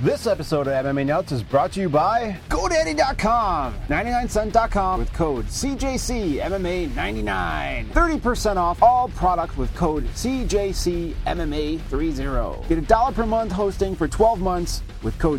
This episode of MMA Nuts is brought to you by GoDaddy.com. 99cent.com with code CJCMMA99. 30% off all products with code CJCMMA30. Get $1 per month hosting for 12 months with code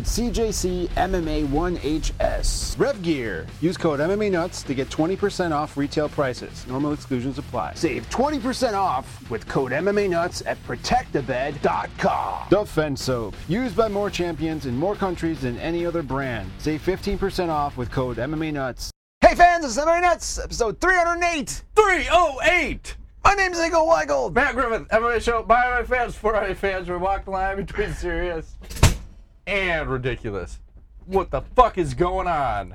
CJCMMA1HS. RevGear. Use code MMA Nuts to get 20% off retail prices. Normal exclusions apply. Save 20% off with code MMA Nuts at ProtectTheBed.com. Defense Soap. Used by more champions in more countries than any other brand. Save 15% off with code MMA Nuts. Hey fans, it's MMA Nuts, episode 308. 308! My name's Eagle Weigel. Matt Griffith, MMA show, by MMA fans, for MMA fans. We walk the line between serious and ridiculous. What the fuck is going on?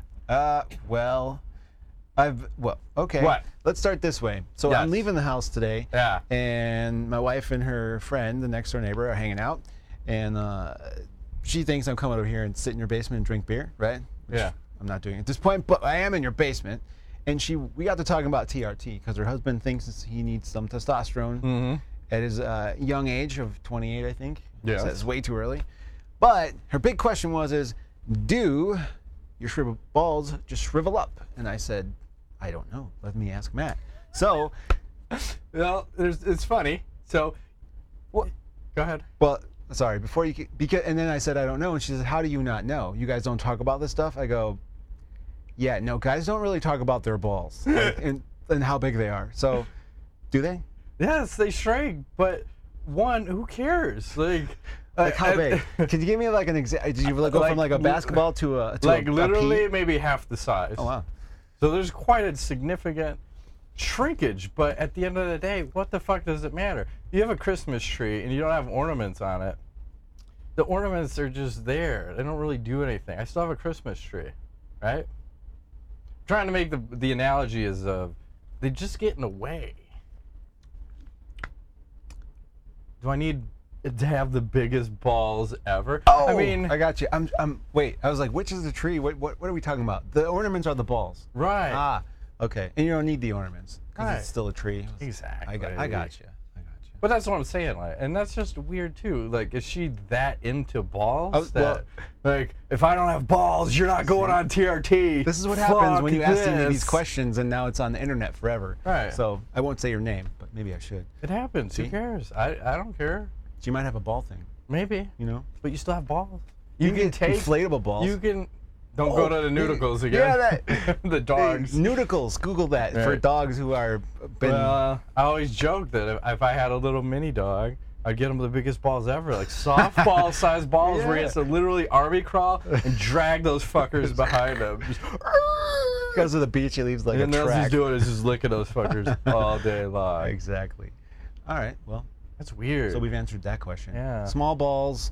Okay. What? Let's start this way. So Yes. I'm leaving the house today. Yeah. And my wife and her friend, the next door neighbor, are hanging out. And she thinks I'm coming over here and sit in your basement and drink beer, right? Which Yeah. I'm not doing at this point, but I am in your basement. And we got to talking about TRT because her husband thinks he needs some testosterone at his young age of 28, I think. Yes. So that's way too early. But her big question is, do your shriveled balls just shrivel up? And I said, I don't know. Let me ask Matt. So, Well, it's funny. So, what? Go ahead. well, sorry, before you, and then I said, I don't know. And she said, how do you not know? You guys don't talk about this stuff? I go, yeah, no, guys don't really talk about their balls and how big they are. So, do they? Yes, they shrink, but one, who cares? Like How big? Can you give me like an example? Did you go from like a basketball to a literally a pea? maybe half the size. Oh, wow. So there's quite a significant shrinkage, but at the end of the day, what the fuck does it matter? You have a Christmas tree and you don't have ornaments on it. The ornaments are just there. They don't really do anything. I still have a Christmas tree, right? I'm trying to make the analogy is they just get in the way. Do I need to have the biggest balls ever? Oh, I mean, I got you. Wait, I was like, which is the tree? What are we talking about? The ornaments are the balls. right. Ah, okay. And you don't need the ornaments because Right. it's still a tree. Exactly. I got you. But that's what I'm saying, like, and that's just weird too. Like, is she that into balls? Oh, that, like, if I don't have balls, you're not going on TRT. This is what happens when you ask me these this. questions, and now it's on the internet forever. Right. So I won't say your name, but maybe I should. It happens. See? Who cares? I don't care. So you might have a ball thing, Maybe, you know? but you still have balls. You can get take inflatable balls. You can. Don't go to the nudicles again. Yeah, that. the dogs. Nudicles. Google that for Right. dogs who are been. Well, I always joke that if I had a little mini dog, I'd get him the biggest balls ever, like softball-sized balls where he has to literally army crawl and drag those fuckers behind him. Just, Because of the beach, he leaves like and a that's track. he's doing is just licking those fuckers all day long. Exactly. All right. Well, That's weird. so we've answered that question. Yeah. Small balls,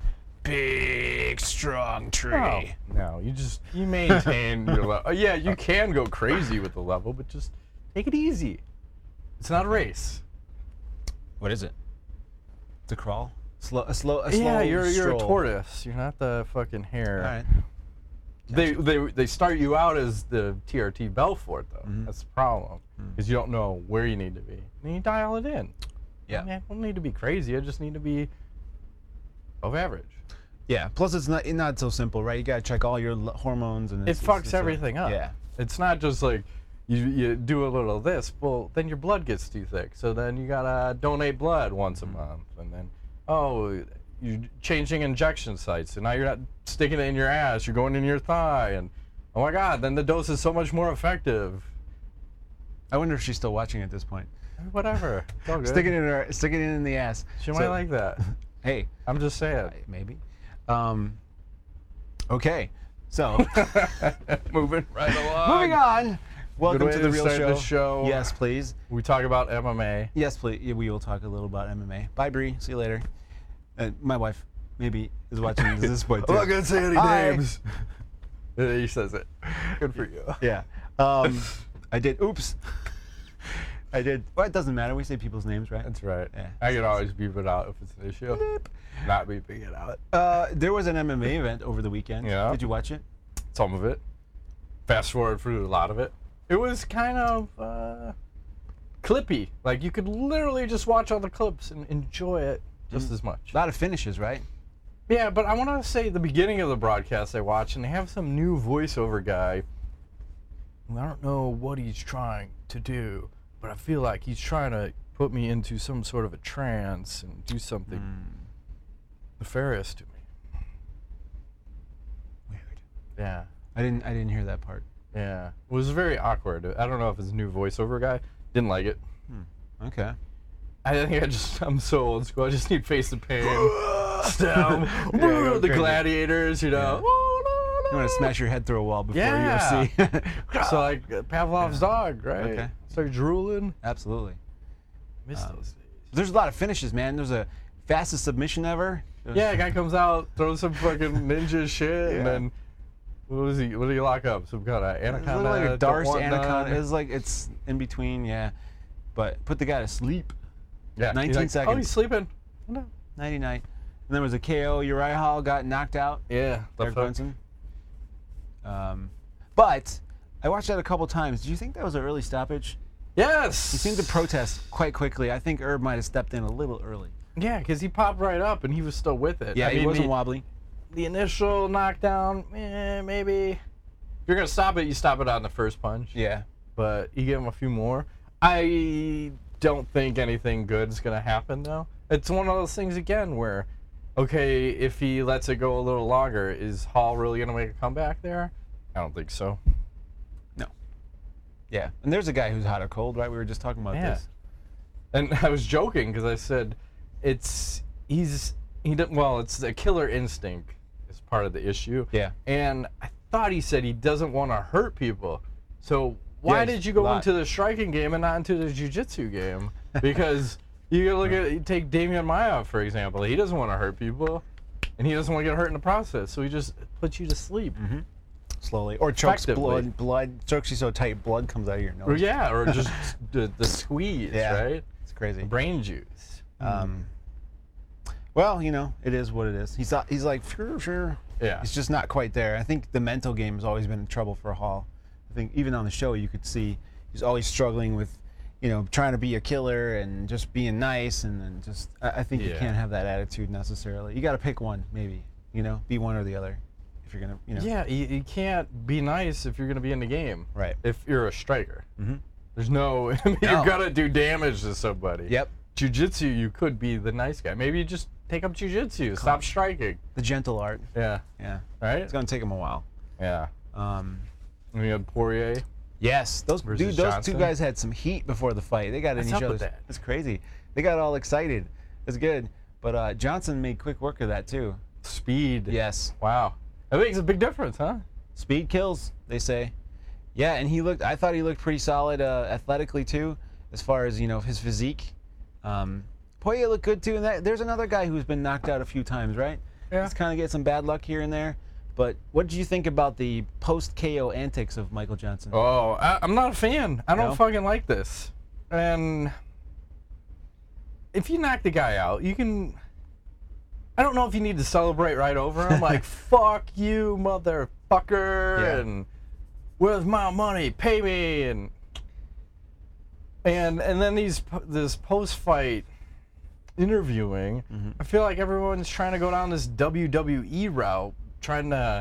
big strong tree. No, you maintain your level. Yeah, you can go crazy with the level, but just take it easy. It's not a race. What is it? It's a crawl. A slow. Yeah, you're a stroll. tortoise. You're not the fucking hare. All right. They start you out as the TRT Belfort though. Mm-hmm. That's the problem because you don't know where you need to be. And you dial it in. Yeah. I mean, I don't need to be crazy. I just need to be above average. Yeah. Plus, it's not so simple, right? You gotta check all your hormones and It fucks everything up. Yeah. It's not just like you do a little of this. Well, then your blood gets too thick. So then you gotta donate blood once a month, and then you're changing injection sites, and now you're not sticking it in your ass. You're going in your thigh, and oh my God, then the dose is so much more effective. I wonder if she's still watching at this point. Whatever. It's all good. Sticking it in the ass. She might like that. Hey, I'm just saying. maybe. Okay. So Moving right along. moving on. Welcome way to the to real start show. the show. Yes, please. We talk about MMA. Yes, please. Yeah, we will talk a little about MMA. Bye, Bree. See you later. My wife maybe is watching this point too. I'm not gonna say any Hi. names. He says it. Good for you. Yeah. I did. Oops. I did. Well, it doesn't matter. We say people's names, right? That's right. Yeah. I can always beep it out if it's an issue. Not beeping it out. There was an MMA event over the weekend. Yeah. Did you watch it? Some of it. Fast forward through a lot of it. It was kind of clippy. Like you could literally just watch all the clips and enjoy it just as much. A lot of finishes, right? Yeah, but I want to say the beginning of the broadcast I watched, and they have some new voiceover guy. I don't know what he's trying to do, but I feel like he's trying to put me into some sort of a trance and do something nefarious to me. Weird. Yeah. I didn't hear that part. Yeah. It was very awkward. I don't know if it's a new voiceover guy. Didn't like it. Okay. I think I'm so old school. I just need Face the Pain. Stem. go The crazy. Gladiators, you know. You want to smash your head through a wall before Yeah. UFC. So like Pavlov's dog, right? Okay. Start drooling. Absolutely. Miss those days. There's a lot of finishes, man. There's a fastest submission ever. Yeah, a guy comes out, throws some fucking ninja shit, Yeah. and then what did he lock up? Some kind of It's anaconda? like a Darce whatnot? anaconda. It's like it's in between, yeah. But put the guy to sleep. Yeah, 19 he's like, seconds. Oh, he's sleeping. No. 99. And there was a KO. Uriah Hall got knocked out. Yeah. Derek Brunson. But I watched that a couple times. Do you think that was an early stoppage? Yes. He seemed to protest quite quickly. I think Herb might have stepped in a little early. Yeah, because he popped right up and he was still with it. Yeah, I he mean, wasn't wobbly. The initial knockdown, maybe. If you're gonna stop it, you stop it on the first punch. Yeah. But you give him a few more. I don't think anything good is gonna happen though. It's one of those things again where, okay, if he lets it go a little longer, is Hall really gonna make a comeback there? I don't think so. No. Yeah. And there's a guy who's hot or cold, right? We were just talking about Yeah. this. And I was joking because I said it's the killer instinct is part of the issue. Yeah. And I thought he said he doesn't want to hurt people. So why Yeah, did you a go lot. into the striking game and not into the jiu-jitsu game? Because you take Damian Maia for example. He doesn't want to hurt people, and he doesn't want to get hurt in the process. So he just puts you to sleep. Slowly. Or chokes Effectively. blood chokes you so tight blood comes out of your nose. Or yeah, or just the squeeze, Yeah. right? It's crazy. Brain juice. Well, you know, it is what it is. He's like, sure. Yeah. He's just not quite there. I think the mental game has always been in trouble for Hall. I think even on the show you could see he's always struggling with, you know, trying to be a killer and just being nice, and then just I think you Yeah. can't have that attitude necessarily. You got to pick one, maybe. You know, be one or the other if you're gonna, you know. Yeah, you can't be nice if you're going to be in the game. Right. If you're a striker. Mhm. There's no, I mean, No. you're going to do damage to somebody. Yep. Jiu-jitsu, you could be the nice guy. Maybe you just take up jiu-jitsu. Stop striking. The gentle art. Yeah. Yeah. Right? It's gonna take him a while. Yeah. Um, And we had Poirier. Yes, those Versus those Johnson. two guys had some heat before the fight. They got in What's each up with other's. that? It's crazy. They got all excited. It's good. But Johnson made quick work of that too. Speed. Yes, Wow. That makes a big difference, huh? speed kills, they say. Yeah, and I thought he looked pretty solid athletically too, as far as, you know, his physique. Poirier looked good too, and there's another guy who's been knocked out a few times, right? Yeah. He's kind of getting some bad luck here and there. But what did you think about the post-KO antics of Michael Johnson? Oh, I'm not a fan. I don't No? fucking like this. And if you knock the guy out, you can. I don't know if you need to celebrate right over him, like "fuck you, motherfucker," Yeah. and "where's my money? Pay me," and then this post-fight interviewing. I feel like everyone's trying to go down this WWE route, trying to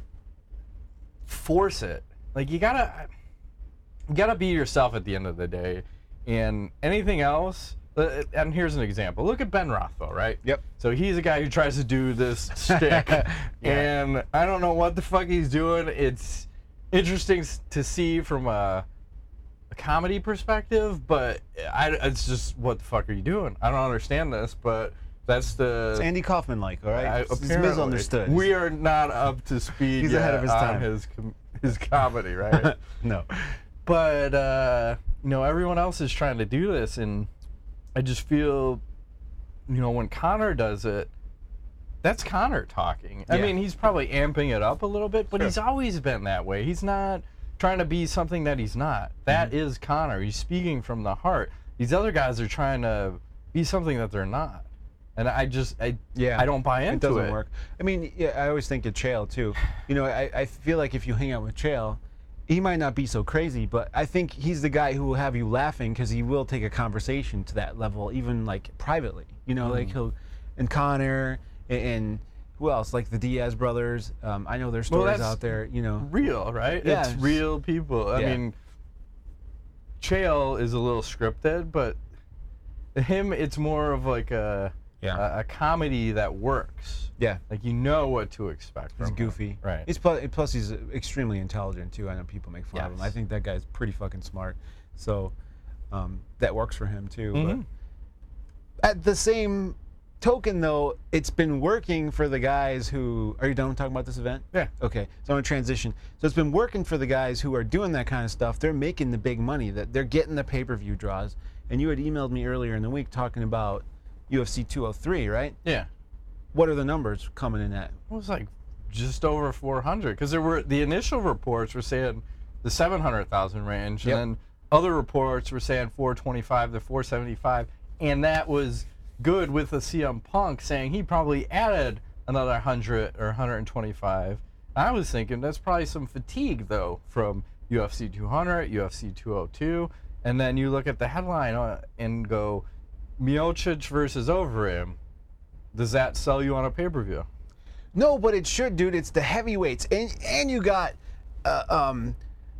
force it. Like you gotta be yourself at the end of the day, and anything else. And here's an example. Look at Ben Rothwell, right? Yep. So he's a guy who tries to do this shtick, and I don't know what the fuck he's doing. It's interesting to see from a comedy perspective, but it's just, what the fuck are you doing? I don't understand this, but that's the. It's Andy Kaufman-like, all right? It's Apparently, misunderstood. We are not up to speed He's yet ahead of his on time. his comedy, right? No. But everyone else is trying to do this, and I just feel, when Conor does it, that's Conor talking. I Yeah. mean, he's probably amping it up a little bit, but Sure. he's always been that way. He's not trying to be something that he's not. That is Conor. He's speaking from the heart. These other guys are trying to be something that they're not. And I don't buy into it. It doesn't work. I mean, yeah, I always think of Chael too. I feel like if you hang out with Chael, he might not be so crazy, but I think he's the guy who will have you laughing because he will take a conversation to that level, even like privately. Like and Conor and who else? Like the Diaz brothers. I know there's stories that's out there. You know, real, right? Yeah, It's real people. I yeah. mean, Chael is a little scripted, but him, it's more of like a comedy that works. yeah. Like you know what to expect. He's from goofy. him. Right? He's plus he's extremely intelligent too. I know people make fun of him. Yes. I think that guy's pretty fucking smart. So that works for him too. Mhm. But at the same token, though, it's been working for the guys who. Are you done talking about this event? Yeah. Okay. So I'm gonna transition. So it's been working for the guys who are doing that kind of stuff. They're making the big money. That they're getting the pay-per-view draws. And you had emailed me earlier in the week talking about UFC 203, right? Yeah. What are the numbers coming in at? It was like just over 400 because there were the initial reports were saying the 700,000 range, Yep. and then other reports were saying 425 to 475, and that was good with the CM Punk saying he probably added another 100 or 125. I was thinking that's probably some fatigue though from UFC 200, UFC 202, and then you look at the headline and go Miocic versus Overeem. Does that sell you on a pay-per-view? No, but it should, dude. It's the heavyweights, and you got Verdum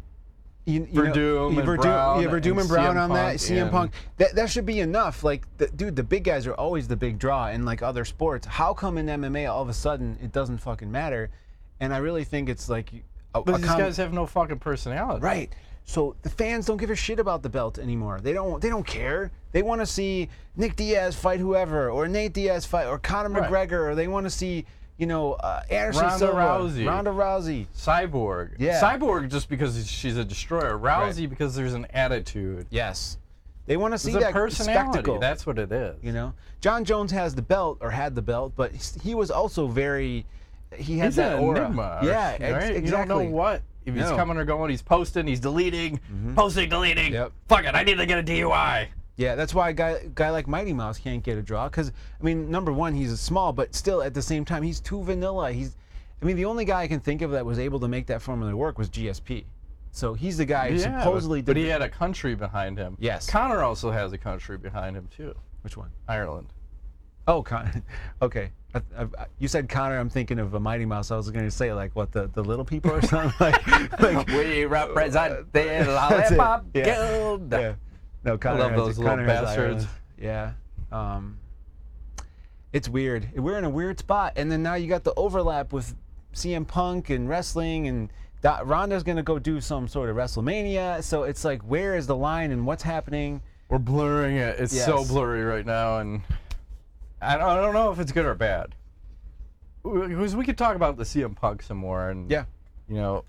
and Brown Verdum and and Brown CM on that. Punk CM and- Punk. That should be enough. Like, dude, the big guys are always the big draw in like other sports. How come in MMA all of a sudden it doesn't fucking matter? And I really think it's like But these guys have no fucking personality. right. So the fans don't give a shit about the belt anymore. They don't care. They want to see Nick Diaz fight whoever, or Nate Diaz fight, or Conor Right. McGregor, or they want to see, Anderson Ronda Silva, Rousey. Ronda Rousey. Cyborg. Yeah. Cyborg just because she's a destroyer. Rousey Right. because there's an attitude. Yes. They want to see There's a that personality. spectacle. That's what it is. John Jones has the belt, or had the belt, but he was also very. He had He's that an aura. enigma. Yeah, right? exactly. You don't know what. If he's No. coming or going, he's posting, he's deleting, posting, deleting. Yep. Fuck it, I need to get a DUI. Yeah, that's why a guy like Mighty Mouse can't get a draw. Because, I mean, number one, he's small, but still at the same time, he's too vanilla. The only guy I can think of that was able to make that formula work was GSP. So he's the guy who Yeah, supposedly but did. he had a country behind him. Yes. Connor also has a country behind him, too. Which one? Ireland. Oh, Connor. Okay. You said Connor. I'm thinking of a Mighty Mouse. I was going to say like what the little people or something like. We represent the That's it. Lollipop Yeah. Guild. Yeah. No, Connor. love has those it. little Connor has bastards. Ireland. Yeah. It's weird. We're in a weird spot, and then now you got the overlap with CM Punk and wrestling, and Ronda's going to go do some sort of WrestleMania. So it's like, where is the line and what's happening? We're blurring it. It's so Yes. blurry right now, and I don't know if it's good or bad. Because we could talk about the CM Punk some more, and Yeah. do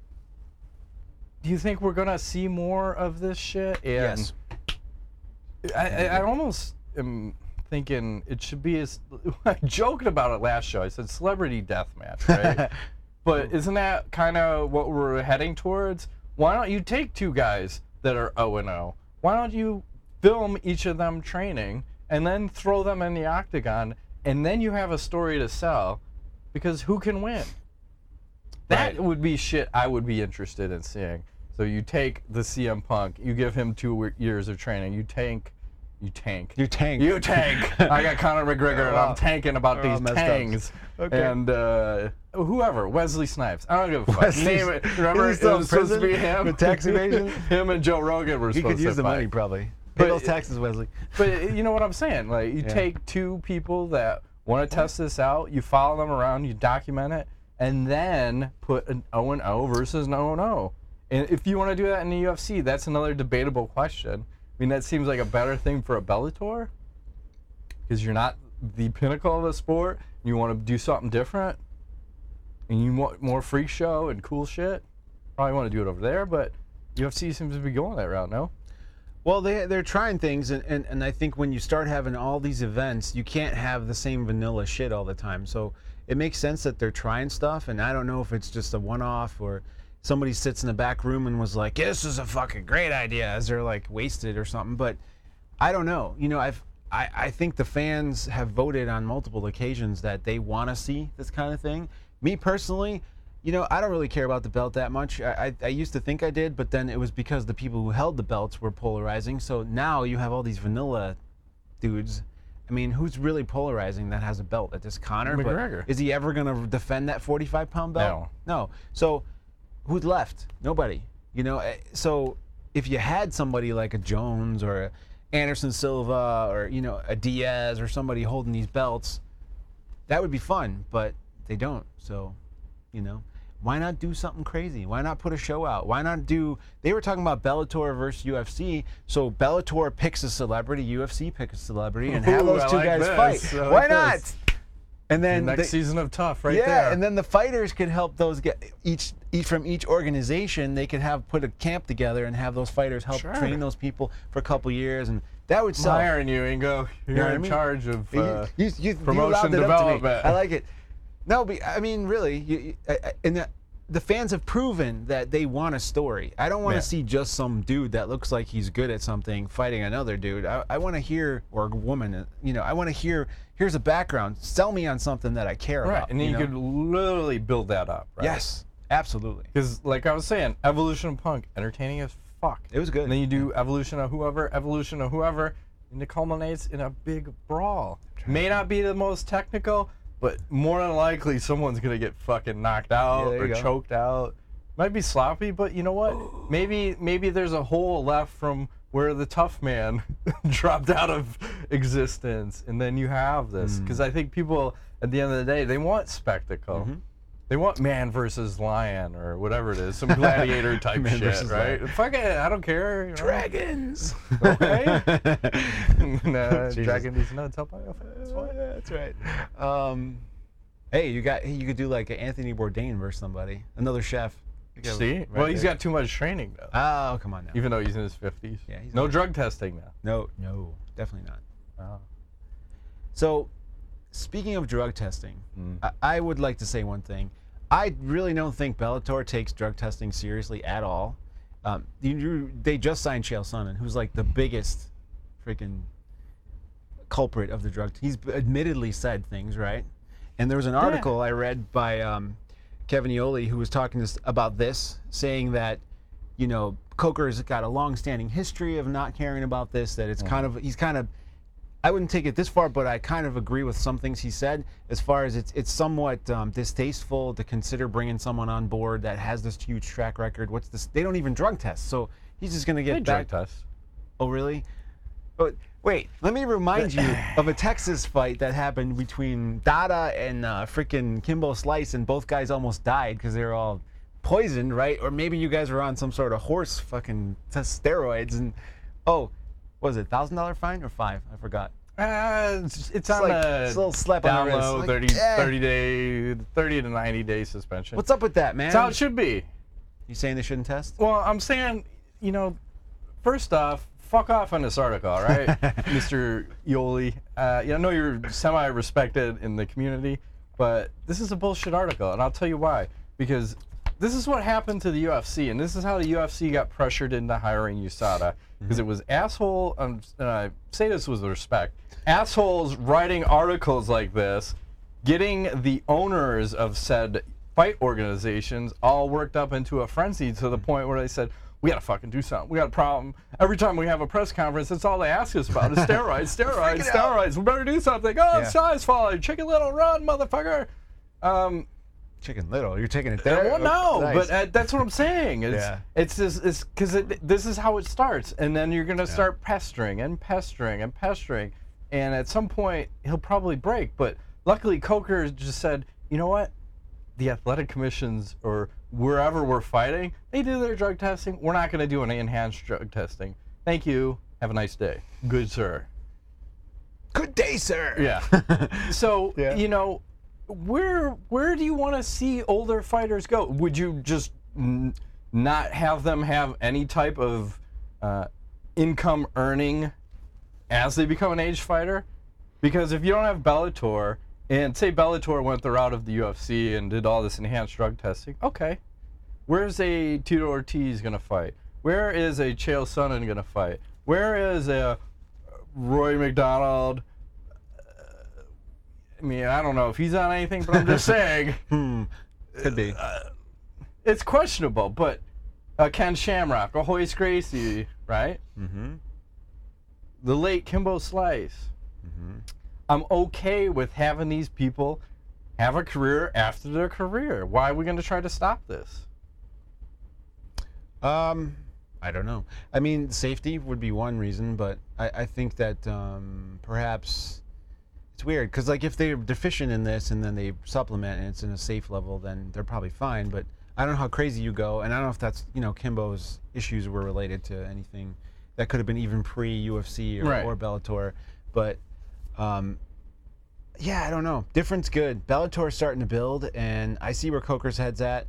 you think we're gonna see more of this shit? And Yes. I almost am thinking it should be as I joked about it last show. I said celebrity deathmatch, right? But isn't that kind of what we're heading towards? Why don't you take two guys that are 0-0? Why don't you film each of them training and then throw them in the octagon, and then you have a story to sell? Because who can win? That Right. would be shit I would be interested in seeing. So you take the CM Punk, you give him 2 years of training, you tank. You tank. I got Conor McGregor, and I'm tanking about We're all these messed up. tangs. Okay. And whoever, Wesley Snipes. I don't give a fuck. Wesley- Name it. Remember, He's it still was in supposed to prison be him. with tax evasion? Him and Joe Rogan were You supposed could to use the fight. money probably. But Pay those taxes, Wesley. But you know what I'm saying? Like, you take two people that want to test this out, you follow them around, you document it, and then put an 0-0 versus an 0-0. And if you want to do that in the UFC, that's another debatable question. I mean, that seems like a better thing for a Bellator, because you're not the pinnacle of the sport. You want to do something different, and you want more freak show and cool shit. Probably want to do it over there, but UFC seems to be going that route, no? Well, they're trying things, and I think when you start having all these events, you can't have the same vanilla shit all the time. So it makes sense that they're trying stuff, and I don't know if it's just a one-off or somebody sits in the back room and was like, yeah, this is a fucking great idea, as they're like wasted or something. But I don't know. I think the fans have voted on multiple occasions that they want to see this kind of thing. Me personally, I don't really care about the belt that much. I used to think I did, but then it was because the people who held the belts were polarizing. So now you have all these vanilla dudes I mean, who's really polarizing that has a belt at this? Conor? McGregor. But is he ever going to defend that 45-pound belt? No. So who's left? Nobody. So if you had somebody like a Jones or a Anderson Silva or, a Diaz or somebody holding these belts, that would be fun, but they don't. So, why not do something crazy? Why not put a show out? Why not they were talking about Bellator versus UFC, so Bellator picks a celebrity, UFC picks a celebrity, and have those two guys fight. Why not? And then next season of Tough there. Yeah, and then the fighters could help those each from each organization. They could put a camp together and have those fighters help train those people for a couple years, and that would sell. Hiring you, Ingo. You're in charge of you promotion development. I like it. No, but I mean, really, and the fans have proven that they want a story. I don't want to see just some dude that looks like he's good at something fighting another dude. I want to hear, or a woman, I want to hear, here's a background. Sell me on something that I care about. And then you could literally build that up, right? Yes, absolutely. Because, like I was saying, Evolution of Punk, entertaining as fuck. It was good. And then you do Evolution of whoever, and it culminates in a big brawl. May not be the most technical, but more than likely, someone's going to get fucking knocked out or choked out. Might be sloppy, but you know what? Maybe there's a hole left from where the Tough Man dropped out of existence, and then you have this. Because I think people, at the end of the day, they want spectacle. Mm-hmm. They want man versus lion or whatever it is, some gladiator type shit, right? Fuck it, I don't care. Dragons. Okay. Dragon needs nuts. Help out. That's right. Hey, you could do like an Anthony Bourdain versus somebody, another chef. See? Well, he's got too much training though. Oh, come on now. Even though he's in his 50s. Yeah. No drug testing now. No, definitely not. Oh. So, speaking of drug testing, I would like to say one thing. I really don't think Bellator takes drug testing seriously at all. They just signed Chael Sonnen, who's like the biggest freaking culprit of the drug. He's admittedly said things, right? And there was an article I read by Kevin Iole, who was talking about this, saying that, Coker's got a long-standing history of not caring about this, that it's he's kind of, I wouldn't take it this far, but I kind of agree with some things he said, as far as it's somewhat distasteful to consider bringing someone on board that has this huge track record. What's this? They don't even drug test, so he's just going to get back. Drug test. Oh, really? But wait, let me remind you of a Texas fight that happened between Dada and freaking Kimbo Slice, and both guys almost died because they were all poisoned, right? Or maybe you guys were on some sort of horse fucking steroids, and was it $1,000 fine or $5? I forgot. It's on a little slap on the low, wrist. 30 to 90 day suspension. What's up with that, man? That's how it should be. You saying they shouldn't test? Well, I'm saying, first off, fuck off on this article, all right, Mr. Iole. I know you're semi-respected in the community, but this is a bullshit article, and I'll tell you why. Because this is what happened to the UFC, and this is how the UFC got pressured into hiring USADA. Because it was asshole, and I say this with respect, assholes writing articles like this, getting the owners of said fight organizations all worked up into a frenzy to the point where they said, we gotta fucking do something. We got a problem. Every time we have a press conference, that's all they ask us about is steroids, steroids, steroids. We better do something. Oh, sky's falling. Chicken Little, run, motherfucker. Chicken Little, you're taking it there? Well, no, nice. But that's what I'm saying. It's because this is how it starts, and then you're gonna start pestering and pestering and pestering, and at some point he'll probably break. But luckily, Coker just said, you know what? The athletic commissions or wherever we're fighting, they do their drug testing. We're not gonna do any enhanced drug testing. Thank you. Have a nice day. Good sir. Good day, sir. Yeah. So Where do you want to see older fighters go? Would you just not have them have any type of income earning as they become an aged fighter? Because if you don't have Bellator, and say Bellator went the route of the UFC and did all this enhanced drug testing, okay. Where's a Tito Ortiz going to fight? Where is a Chael Sonnen going to fight? Where is a Roy McDonald? I mean, I don't know if he's on anything, but I'm just saying. Could be. It's questionable, but Ken Shamrock, Royce Gracie, right? Mm-hmm. The late Kimbo Slice. I'm okay with having these people have a career after their career. Why are we going to try to stop this? I don't know. I mean, safety would be one reason, but I think that perhaps it's weird because, like, if they're deficient in this and then they supplement and it's in a safe level, then they're probably fine. But I don't know how crazy you go, and I don't know if that's, you know, Kimbo's issues were related to anything that could have been even pre-UFC or Bellator. But yeah, I don't know. Different's good. Bellator's starting to build, and I see where Coker's head's at.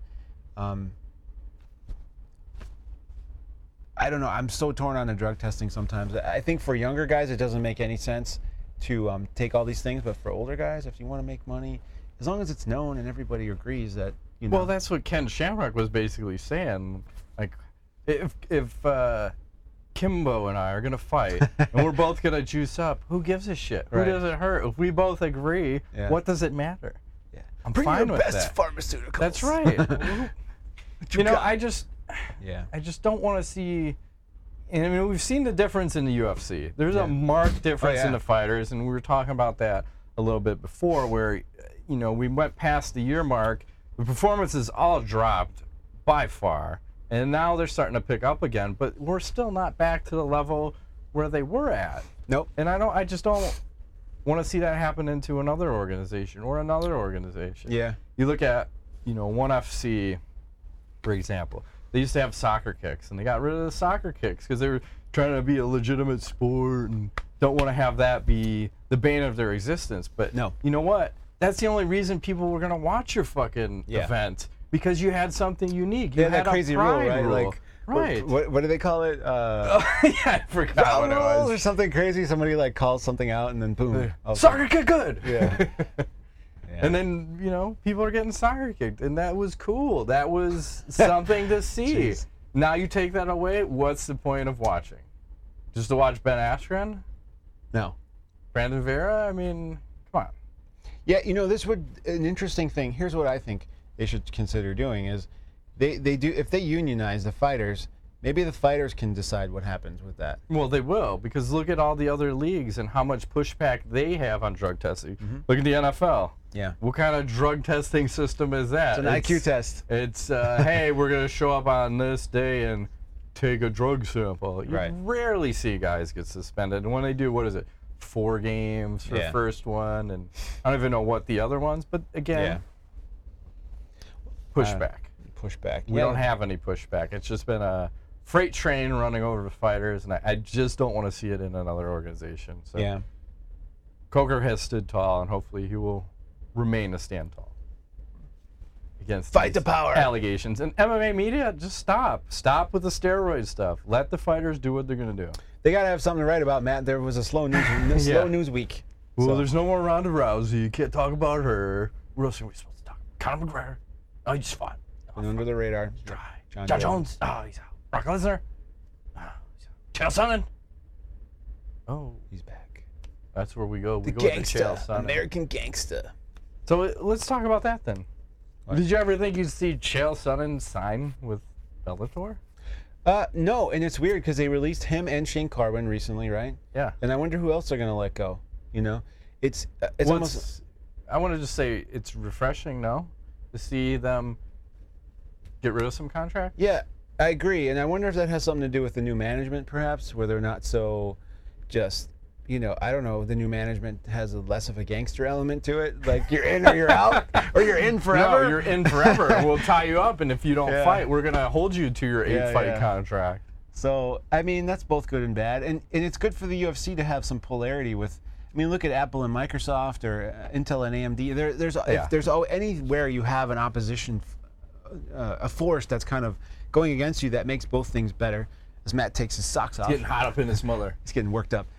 I don't know. I'm so torn on the drug testing sometimes. I think for younger guys, it doesn't make any sense to take all these things. But for older guys, if you want to make money, as long as it's known and everybody agrees that, you know. Well, that's what Ken Shamrock was basically saying. Like, if Kimbo and I are going to fight and we're both going to juice up, who gives a shit? Who does it hurt? If we both agree, what does it matter? Yeah. I'm Bring fine your with best that. pharmaceuticals. That's right. You know, I just don't want to see. And I mean, we've seen the difference in the UFC. There's a marked difference in the fighters, and we were talking about that a little bit before, where, you know, we went past the year mark. The performances all dropped by far, and now they're starting to pick up again. But we're still not back to the level where they were at. Nope. And I just don't want to see that happen into another organization or another organization. Yeah. You look at, you know, ONE FC, for example. They used to have soccer kicks, and they got rid of the soccer kicks because they were trying to be a legitimate sport and don't want to have that be the bane of their existence. But no, you know what? That's the only reason people were going to watch your fucking event, because you had something unique. You had that crazy a rule, pride right? Like, right. What do they call it? Yeah, I forgot what it was. Or something crazy. Somebody like calls something out, and then boom. Soccer kick good. Yeah. And then, you know, people are getting soccer kicked, and that was cool. That was something to see. Jeez. Now you take that away, what's the point of watching? Just to watch Ben Askren? No. Brandon Vera? I mean, come on. Yeah, you know, an interesting thing. Here's what I think they should consider doing is they do, if they unionize the fighters, maybe the fighters can decide what happens with that. Well, they will, because look at all the other leagues and how much pushback they have on drug testing. Look at the NFL. Yeah. What kind of drug testing system is that? It's an IQ test. It's, hey, we're going to show up on this day and take a drug sample. You rarely see guys get suspended. And when they do, what is it? 4 games for the first one. And I don't even know what the other ones. But again, pushback. Pushback. We don't have any pushback. It's just been a freight train running over the fighters. And I just don't want to see it in another organization. So yeah. Coker has stood tall, and hopefully he will remain to stand tall against fight the power allegations. And MMA media, just stop with the steroid stuff. Let the fighters do what they're gonna do. They gotta have something to write about, Matt. There was a slow news slow news week. Well, there's no more Ronda Rousey. You can't talk about her. What else are we supposed to talk about? Conor McGregor. Oh, he just fought. Under the radar. Dry. John Jones. Oh, he's out. Brock Lesnar. Oh, he's out. Chael Sonnen. Oh, he's back. That's where we go. The gangster, American gangster. So let's talk about that then. What? Did you ever think you'd see Chael Sonnen sign with Bellator? No, and it's weird because they released him and Shane Carwin recently, right? Yeah. And I wonder who else they're gonna let go. You know, it's almost. I want to just say it's refreshing, no, to see them get rid of some contract. Yeah, I agree, and I wonder if that has something to do with the new management, perhaps, where they're not so just. You know, I don't know, the new management has less of a gangster element to it. Like, you're in or you're out, or you're in forever. No, you're in forever. We'll tie you up, and if you don't fight, we're going to hold you to your 8-fight contract. So, I mean, that's both good and bad. And it's good for the UFC to have some polarity with, I mean, look at Apple and Microsoft or Intel and AMD. If there's anywhere you have an opposition, a force that's kind of going against you, that makes both things better. As Matt takes his socks off. Getting hot up in his mother. He's getting worked up.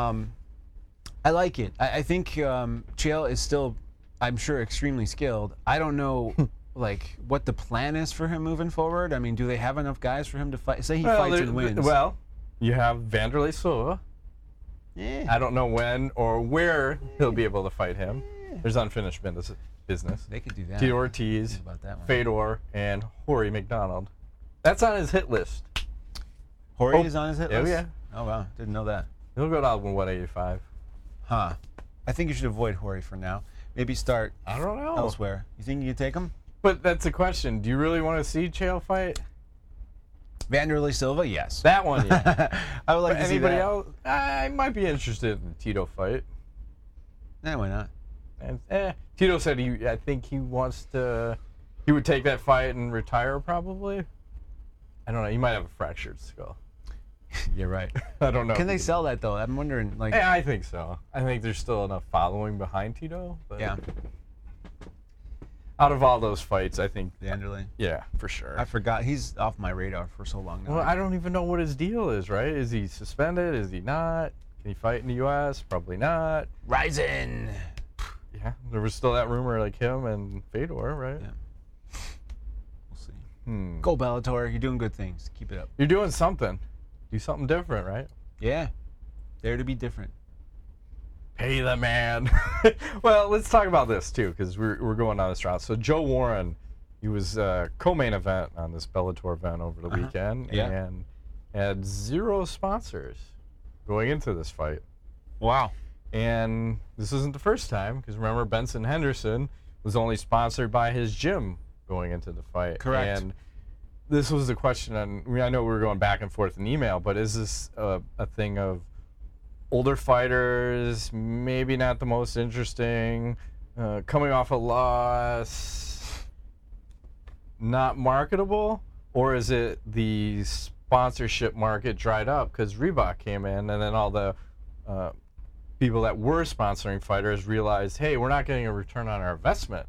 I like it. I think Chael is still, I'm sure, extremely skilled. I don't know, like, what the plan is for him moving forward. I mean, do they have enough guys for him to fight? Say he fights and wins. Well, you have Vanderlei Silva. Yeah. I don't know when or where he'll be able to fight him. There's unfinished business. They could do that. Tito Ortiz, Fedor, and Jorge McDonald. That's on his hit list. Jorge is on his hit list? Oh, yeah. Oh, wow. Didn't know that. He'll go down to 185. Huh. I think you should avoid Jorge for now. Maybe start I don't know. elsewhere. You think you can take him? But that's a question. Do you really want to see Chael fight? Vanderlei Silva, yes. That one, yeah. I would like But to see anybody that. else? I might be interested in the Tito fight. Why not? And Tito said I think he wants to. He would take that fight and retire probably. I don't know. He might have a fractured skull. You're right. I don't know. Can they sell that though? I'm wondering. Like, Yeah, I think so. I think there's still enough following behind Tito. But yeah, out of all those fights, I think. Vanderlei. Yeah, for sure. I forgot. He's off my radar for so long now. Well, I don't even know what his deal is, right? Is he suspended? Is he not? Can he fight in the U.S.? Probably not. Ryzen. Yeah, there was still that rumor like him and Fedor, right? Yeah. We'll see. Hmm. Go Bellator. You're doing good things. Keep it up. You're doing something. Do something different, right? Yeah. Dare to be different. Pay the man. Well, let's talk about this too, because we're going down this route. So Joe Warren, he was co-main event on this Bellator event over the weekend, Yeah. and had 0 sponsors going into this fight. Wow. And this isn't the first time, because remember Benson Henderson was only sponsored by his gym going into the fight. Correct. And this was the question, and I know we were going back and forth in email, but is this a thing of older fighters, maybe not the most interesting, coming off a loss, not marketable? Or is it the sponsorship market dried up because Reebok came in and then all the people that were sponsoring fighters realized, hey, we're not getting a return on our investment.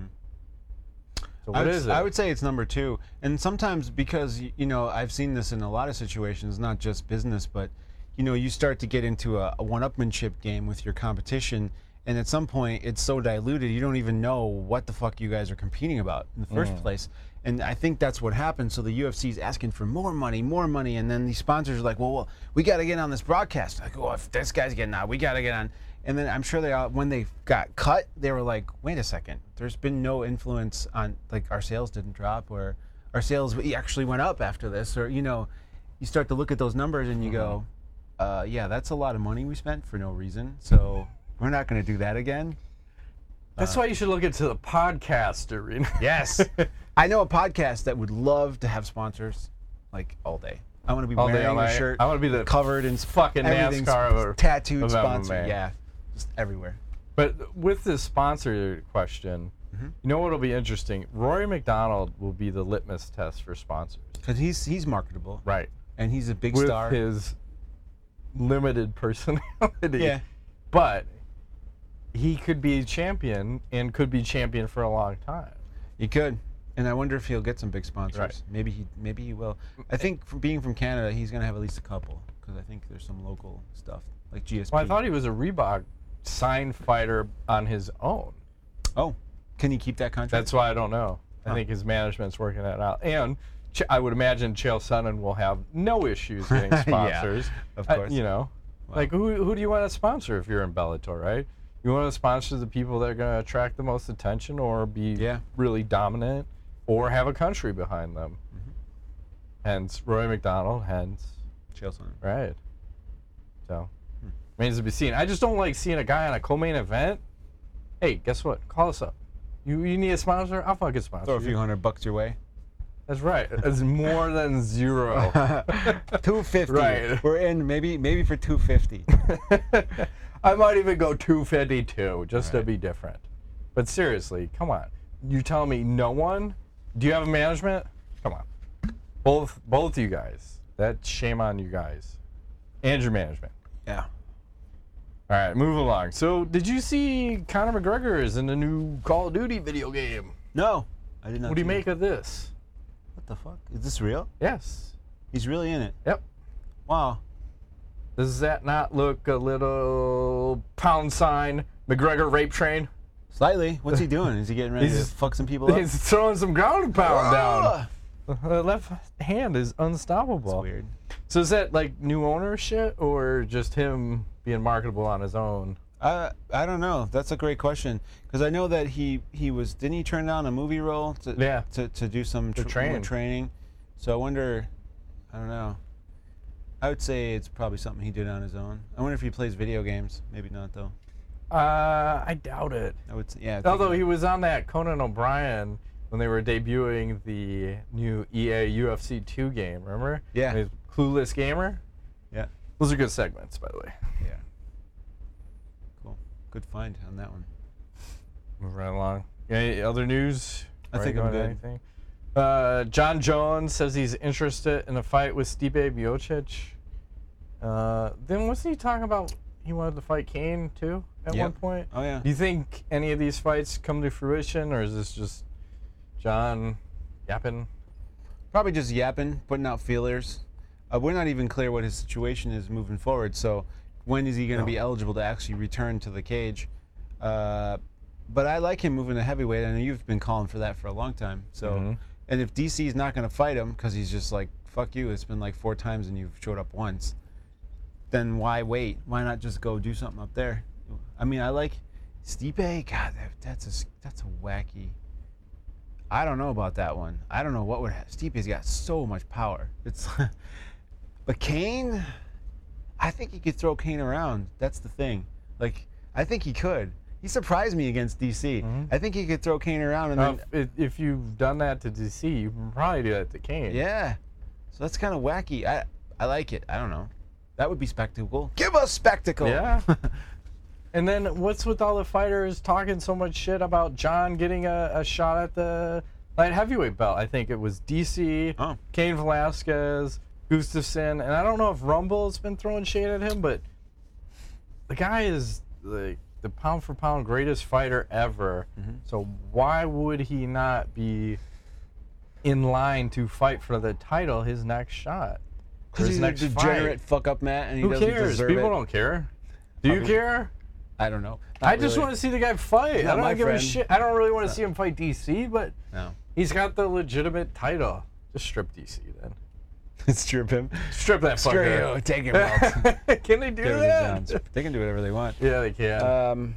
So what is it? I would say it's number 2. And sometimes because, you know, I've seen this in a lot of situations, not just business, but, you know, you start to get into a one-upmanship game with your competition, and at some point it's so diluted you don't even know what the fuck you guys are competing about in the first place. And I think that's what happened. So the UFC is asking for more money, and then the sponsors are like, well we got to get on this broadcast. Like, oh, if this guy's getting on, we got to get on. And then I'm sure when they got cut, they were like, wait a second, there's been no influence on, like, our sales didn't drop, or our sales actually went up after this, or, you know, you start to look at those numbers and you go, yeah, that's a lot of money we spent for no reason, so we're not going to do that again. That's why you should look into the podcast arena. Yes. I know a podcast that would love to have sponsors, like, all day. I want to be All day, wearing all a night. shirt I want to be the covered in fucking everything's NASCAR of tattooed of sponsor. MMA. Yeah, just everywhere. But with this sponsor question, you know what'll be interesting? Rory McDonald will be the litmus test for sponsors. Because he's marketable. Right. And he's a big With star. his limited personality. Yeah. But he could be champion and could be champion for a long time. He could. And I wonder if he'll get some big sponsors. Right. Maybe he will. I think from being from Canada, he's going to have at least a couple, because I think there's some local stuff, like GSP. Well, I thought he was a Reebok signed fighter on his own. Oh, can he keep that contract? That's why I don't know. I Huh. think his management's working that out. And I would imagine Chael Sonnen will have no issues getting Yeah, sponsors. of course. You know, Wow. like who do you want to sponsor if you're in Bellator, right? You want to sponsor the people that are going to attract the most attention or be Yeah. really dominant or have a country behind them. Hence Roy McDonald, hence, Chael Sonnen. right. So, remains to be seen. I just don't like seeing a guy on a co-main event. Hey, guess what? Call us up. You need a sponsor? I'll fucking sponsor Throw a you. few $100 your way. That's right. It's more than 0. 250. Right. We're in maybe for 250. I might even go 252 just to Right. be different. But seriously, come on. You telling me no one? Do you have a management? Come on. Both you guys. That's shame on you guys. And your management. Yeah. All right, move along. So, did you see Conor McGregor is in the new Call of Duty video game? No, I did not. What do you see make of this? that. What the fuck? Is this real? Yes. He's really in it. Yep. Wow. Does that not look a little pound sign McGregor rape train? Slightly. What's he doing? Is he getting ready to He's- fuck some people up? He's throwing some ground and pound down. Ah! The left hand is unstoppable. That's weird. So is that like new owner shit or just him being marketable on his own? I don't know. That's a great question, because I know that he was, didn't he turn down a movie role to to do some To train. training? So I wonder. I don't know. I would say it's probably something he did on his own. I wonder if he plays video games. Maybe not, though. I doubt it. I would say, yeah. Although he was on that Conan O'Brien when they were debuting the new EA UFC 2 game, remember? Yeah. His Clueless Gamer? Yeah. Those are good segments, by the way. Yeah. Cool. Good find on that one. Move right along. Any other news? I think I'm good. Anything? John Jones says he's interested in a fight with Stipe Miocic. Then wasn't he talking about he wanted to fight Kane too at one point? Oh yeah. Do you think any of these fights come to fruition, or is this just John yapping? Probably just yapping, putting out feelers. We're not even clear what his situation is moving forward. So when is he going to be eligible to actually return to the cage? But I like him moving to heavyweight. I know you've been calling for that for a long time. So, and if DC is not going to fight him because he's just like, fuck you, it's been like 4 times and you've showed up once, then why wait? Why not just go do something up there? I mean, I like Stipe. God, that's a wacky. I don't know about that one. I don't know what would happen. Stipe's got so much power. It's, but Kane, I think he could throw Kane around. That's the thing. Like, I think he could. He surprised me against DC. I think he could throw Kane around. And then, if you've done that to DC, you can probably do that to Kane. Yeah. So that's kind of wacky. I like it. I don't know. That would be spectacle. Give us spectacle. Yeah. And then what's with all the fighters talking so much shit about John getting a shot at the light heavyweight belt? I think it was DC, Cain Velasquez, Gustafsson, and I don't know if Rumble's been throwing shade at him, but the guy is the pound for pound greatest fighter ever. So why would he not be in line to fight for the title his next shot? Because he's a degenerate fuck up, Matt, and he doesn't deserve it. People don't care. Do you care? I don't know. I just want to see the guy fight. I don't give a shit. I don't really want to see him fight DC, but he's got the legitimate title. Just strip DC then. Strip him. Strip that fucker. Take him out. Can they do that? They can do whatever they want. Yeah, they can.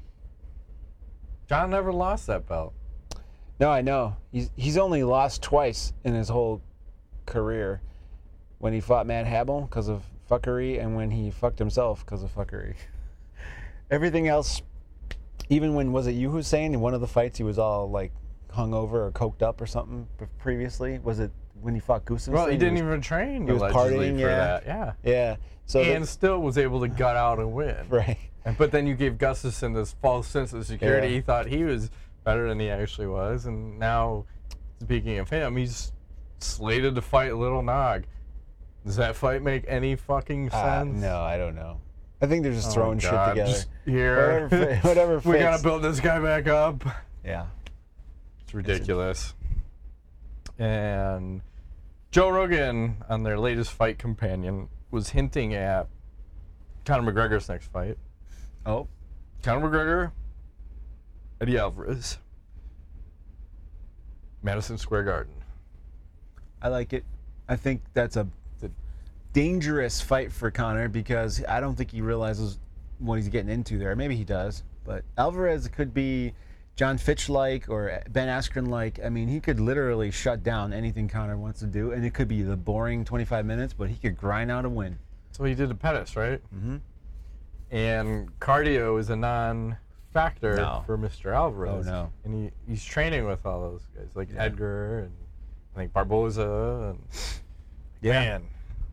John never lost that belt. No, I know. He's only lost twice in his whole career. When he fought Matt Hamill because of fuckery, and when he fucked himself because of fuckery. Everything else, even when, was it you who was saying in one of the fights he was all like hungover or coked up or something previously? Was it when he fought Gustafsson? Well, he didn't even train. He was partying for that. Yeah. Yeah. So and still was able to gut out and win. Right. But then you gave Gustafsson this false sense of security. Yeah. He thought he was better than he actually was, and now, speaking of him, he's slated to fight Little Nog. Does that fight make any fucking sense? No, I don't know. I think they're just throwing shit together. Just here. Whatever fits. We gotta build this guy back up. Yeah. It's ridiculous. And Joe Rogan, on their latest Fight Companion, was hinting at Conor McGregor's next fight. Oh. Conor McGregor, Eddie Alvarez, Madison Square Garden. I like it. I think that's a dangerous fight for Conor because I don't think he realizes what he's getting into there. Maybe he does, but Alvarez could be John Fitch-like or Ben Askren-like. I mean, he could literally shut down anything Conor wants to do, and it could be the boring 25 minutes, but he could grind out a win. That's what he did to Pettis, right? And cardio is a non-factor for Mr. Alvarez. Oh, no. And he's training with all those guys, like Edgar and I think Barboza. And man.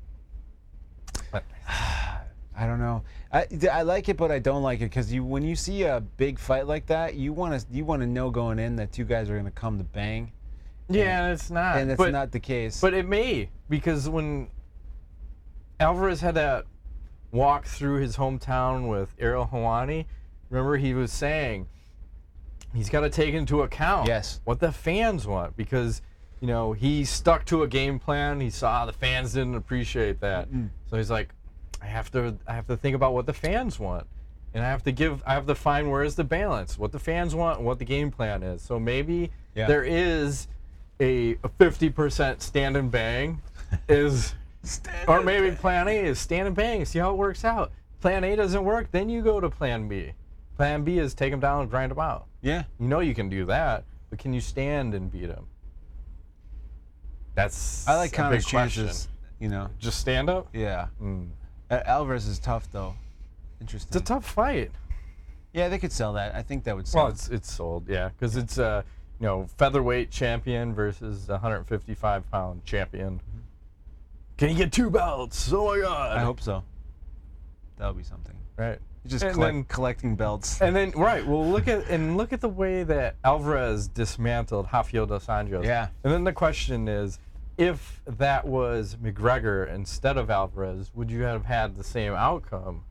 I don't know. I like it, but I don't like it because when you see a big fight like that, you want to know going in that two guys are going to come to bang. Yeah, and it's not. And that's not the case. But it may, because when Alvarez had that walk through his hometown with Ariel Helwani, remember he was saying he's got to take into account what the fans want because he stuck to a game plan. He saw the fans didn't appreciate that. So he's like, I have to think about what the fans want. And I have to find where's the balance, what the fans want and what the game plan is. So maybe there is a 50% stand and bang or maybe plan A is stand and bang, see how it works out. Plan A doesn't work, then you go to plan B. Plan B is take him down and grind him out. Yeah. You can do that, but can you stand and beat him? That's I like Conor's chances You know. Just stand up? Yeah. Alvarez is tough though. Interesting. It's a tough fight. Yeah, they could sell that. I think that would sell. Well, it's sold, yeah, because it's featherweight champion versus 155-pound champion. Can you get 2 belts? Oh my God! I hope so. That would be something. Right. Just collecting belts. And then well, look at the way that Alvarez dismantled Rafael dos Anjos. Yeah. And then the question is, if that was McGregor instead of Alvarez, would you have had the same outcome?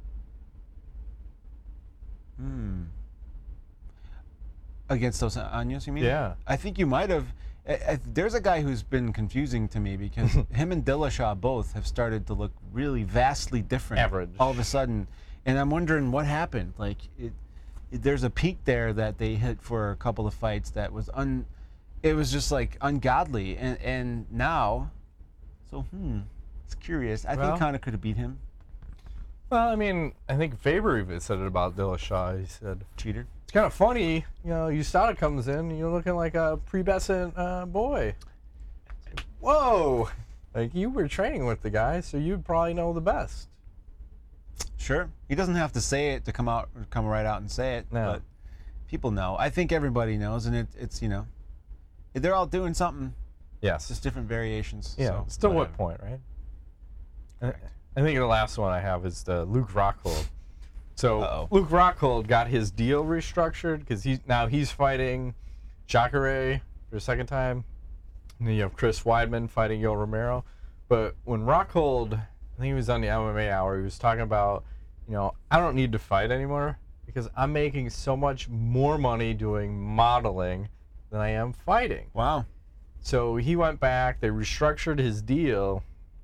Against Dos Anjos, you mean? Yeah. I think you might have. There's a guy who's been confusing to me because him and Dillashaw both have started to look really vastly different. Average. All of a sudden. And I'm wondering what happened. Like, there's a peak there that they hit for a couple of fights that was it was just like ungodly. And now, so, it's curious. I think Conor could have beat him. Well, I mean, I think Faber even said it about Dillashaw. He said, Cheater. It's kind of funny, USADA comes in, and you're looking like a pubescent boy. Whoa! Like, you were training with the guy, so you'd probably know the best. Sure. He doesn't have to say it to come right out and say it, No. but people know. I think everybody knows, and it's they're all doing something. Yes. Just different variations. Yeah. So, Still whatever. what point, right? I think the last one I have is the Luke Rockhold. So Luke Rockhold got his deal restructured because he's fighting Jacare for a second time. And then you have Chris Weidman fighting Yoel Romero. But when Rockhold, I think he was on the MMA Hour, he was talking about, I don't need to fight anymore because I'm making so much more money doing modeling than I am fighting. Wow. So he went back, they restructured his deal,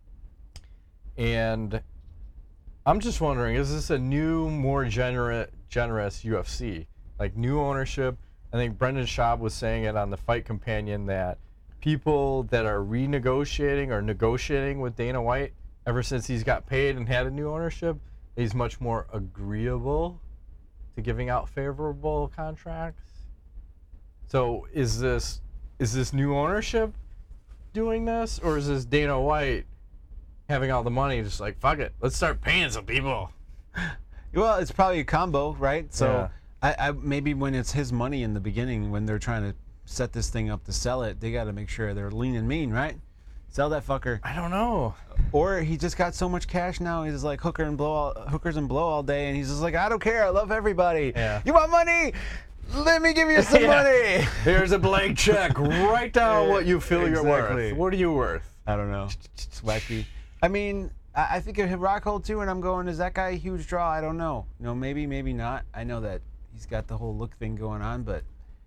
and I'm just wondering, is this a new, more generous UFC? Like, new ownership? I think Brendan Schaub was saying it on the Fight Companion that people that are renegotiating or negotiating with Dana White, ever since he's got paid and had a new ownership, he's much more agreeable to giving out favorable contracts. So is this new ownership doing this, or is this Dana White having all the money, just like, fuck it, let's start paying some people? Well, it's probably a combo, right? So I maybe when it's his money in the beginning, when they're trying to set this thing up to sell it, they got to make sure they're lean and mean, right? Sell that fucker. I don't know. Or he just got so much cash now, he's like hookers and blow all day, and he's just like, I don't care, I love everybody. Yeah. You want money? Let me give you some money. Here's a blank check. Write down what you feel you're Exactly. worth. What are you worth? I don't know. It's wacky. I mean, I think it hit Rockhold too, and I'm going, is that guy a huge draw? I don't know. Maybe, maybe not. I know that he's got the whole look thing going on, but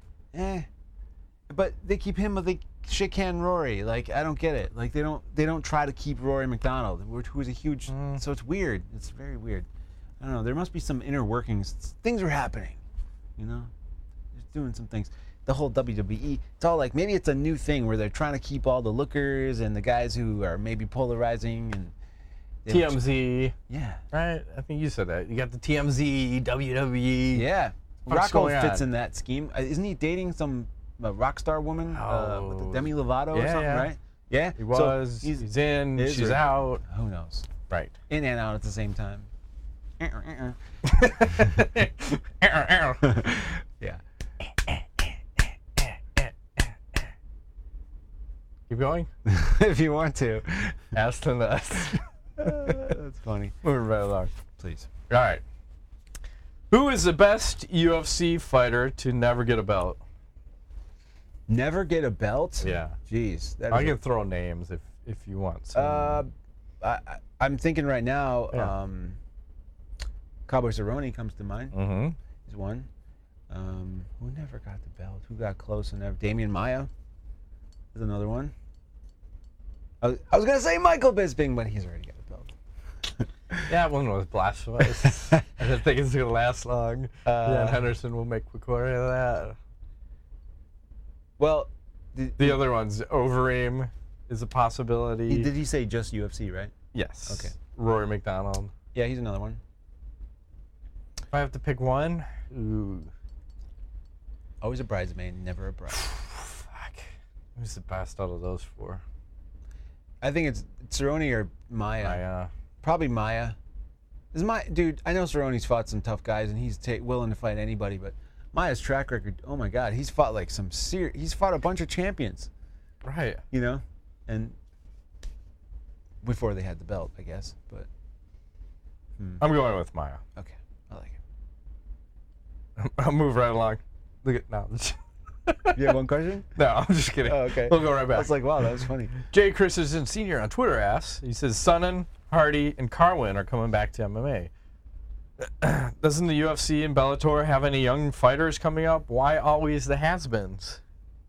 But they keep him, they shit can Rory. Like, I don't get it. Like, they don't try to keep Rory McDonald, who's a huge. So it's weird. It's very weird. I don't know. There must be some inner workings. Things are happening. Just doing some things. The whole WWE, it's all like, maybe it's a new thing where they're trying to keep all the lookers and the guys who are maybe polarizing and TMZ. Yeah. Right? I think you said that. You got the TMZ, WWE. Yeah. What's going Rockhold fits on? in that scheme. Isn't he dating some rock star woman? With Demi Lovato or something, right? Yeah. He was. So he's in. is She's or- out. Who knows? Right. In and out at the same time. Yeah. Keep going. If you want to. Aston us. That's funny. Moving right along. Please. All right. Who is the best UFC fighter to never get a belt? Never get a belt? Yeah. Jeez. That I is can throw names if you want. Some. I'm thinking right now, Yeah. Cowboy Cerrone comes to mind. Mm-hmm. He's one. Who never got the belt? Who got close and never? Damian Maia is another one. I was going to say Michael Bisping, but he's already got a belt. Yeah, one was blasphemous. I didn't think it's going to last long. Dan Henderson will make quick work of that. Well, The other one's Overeem is a possibility. did he say just UFC, right? Yes. Okay. Rory McDonald. Yeah, he's another one. If I have to pick one, ooh, Always a bridesmaid, never a bride. fuck. Who's the best out of those four? I think it's Cerrone or Maia. Probably Maia. Dude, I know Cerrone's fought some tough guys, and he's willing to fight anybody, but Maia's track record, oh my God, he's fought like he's fought a bunch of champions. Right. You know? And before they had the belt, I guess, but. I'm going with Maia. Okay, I like it. I'll move right along. Look at now. You have one question? No, I'm just kidding. Oh, okay. We'll go right back. I was like, wow, that was funny. Jay Christensen Sr. on Twitter asks, he says, Sonnen, Hardy, and Carwin are coming back to MMA. Doesn't the UFC and Bellator have any young fighters coming up? Why always the has-beens?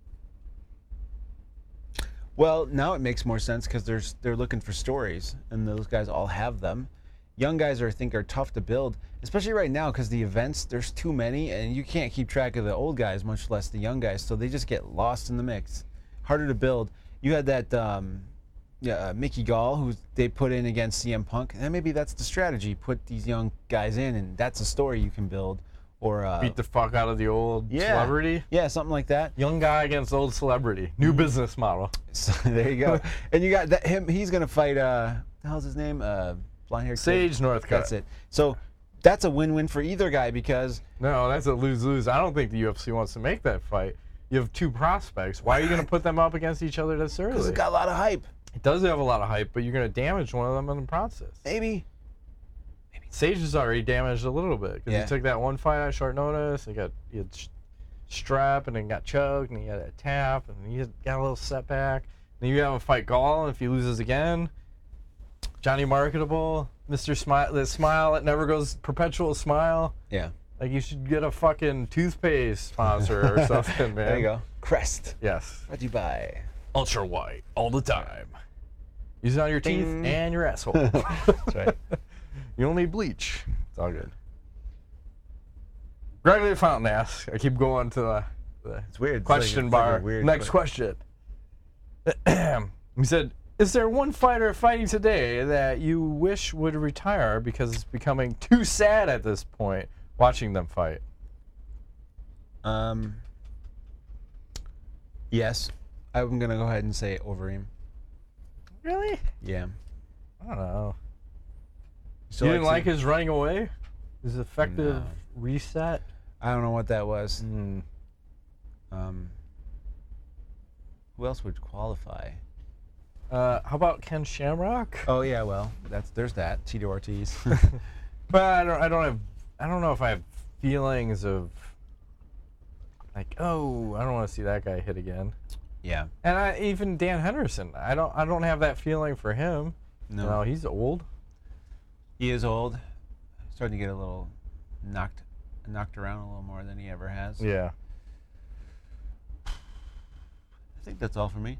Well, now it makes more sense because they're looking for stories, and those guys all have them. Young guys I think are tough to build, especially right now because the events, there's too many, and you can't keep track of the old guys, much less the young guys, so they just get lost in the mix. Harder to build. You had that Mickey Gall, who they put in against CM Punk, and maybe that's the strategy. Put these young guys in, and that's a story you can build. Or beat the fuck out of the old celebrity? Yeah, something like that. Young guy against old celebrity. New business model. So, there you go. And you got him. He's going to fight, the hell's his name? Blonde-haired Sage Northcutt. That's it. So that's a win-win for either guy because... No, that's a lose-lose. I don't think the UFC wants to make that fight. You have two prospects. Why are you going to put them up against each other this early? Because it's got a lot of hype. It does have a lot of hype, but you're going to damage one of them in the process. Maybe. Sage is already damaged a little bit because he took that one fight on short notice. He had strep and then got choked and he had a tap and he got a little setback. Then you have him fight Gall, and if he loses again, Johnny Marketable, Mr. Smile, the smile that never goes, perpetual smile. Yeah. Like you should get a fucking toothpaste sponsor or something, man. There you go. Crest. Yes. What'd you buy? Ultra white all the time. Use it on your teeth and your asshole. That's right. You don't need bleach. It's all good. Gregory Fountain asks, I keep going to the it's weird. question bar. Weird Next question. He said, is there one fighter fighting today that you wish would retire because it's becoming too sad at this point watching them fight? Yes. I'm going to go ahead and say Overeem. Really? Yeah. I don't know. You didn't like his running away? His effective reset? I don't know what that was. Who else would qualify? How about Ken Shamrock? Oh yeah, well, there's that. Tito Ortiz. But I don't know if I have feelings of like, oh, I don't want to see that guy hit again. Yeah. And even Dan Henderson, I don't have that feeling for him. No. You know, he's old. He is old. Starting to get a little knocked around a little more than he ever has. Yeah. I think that's all for me.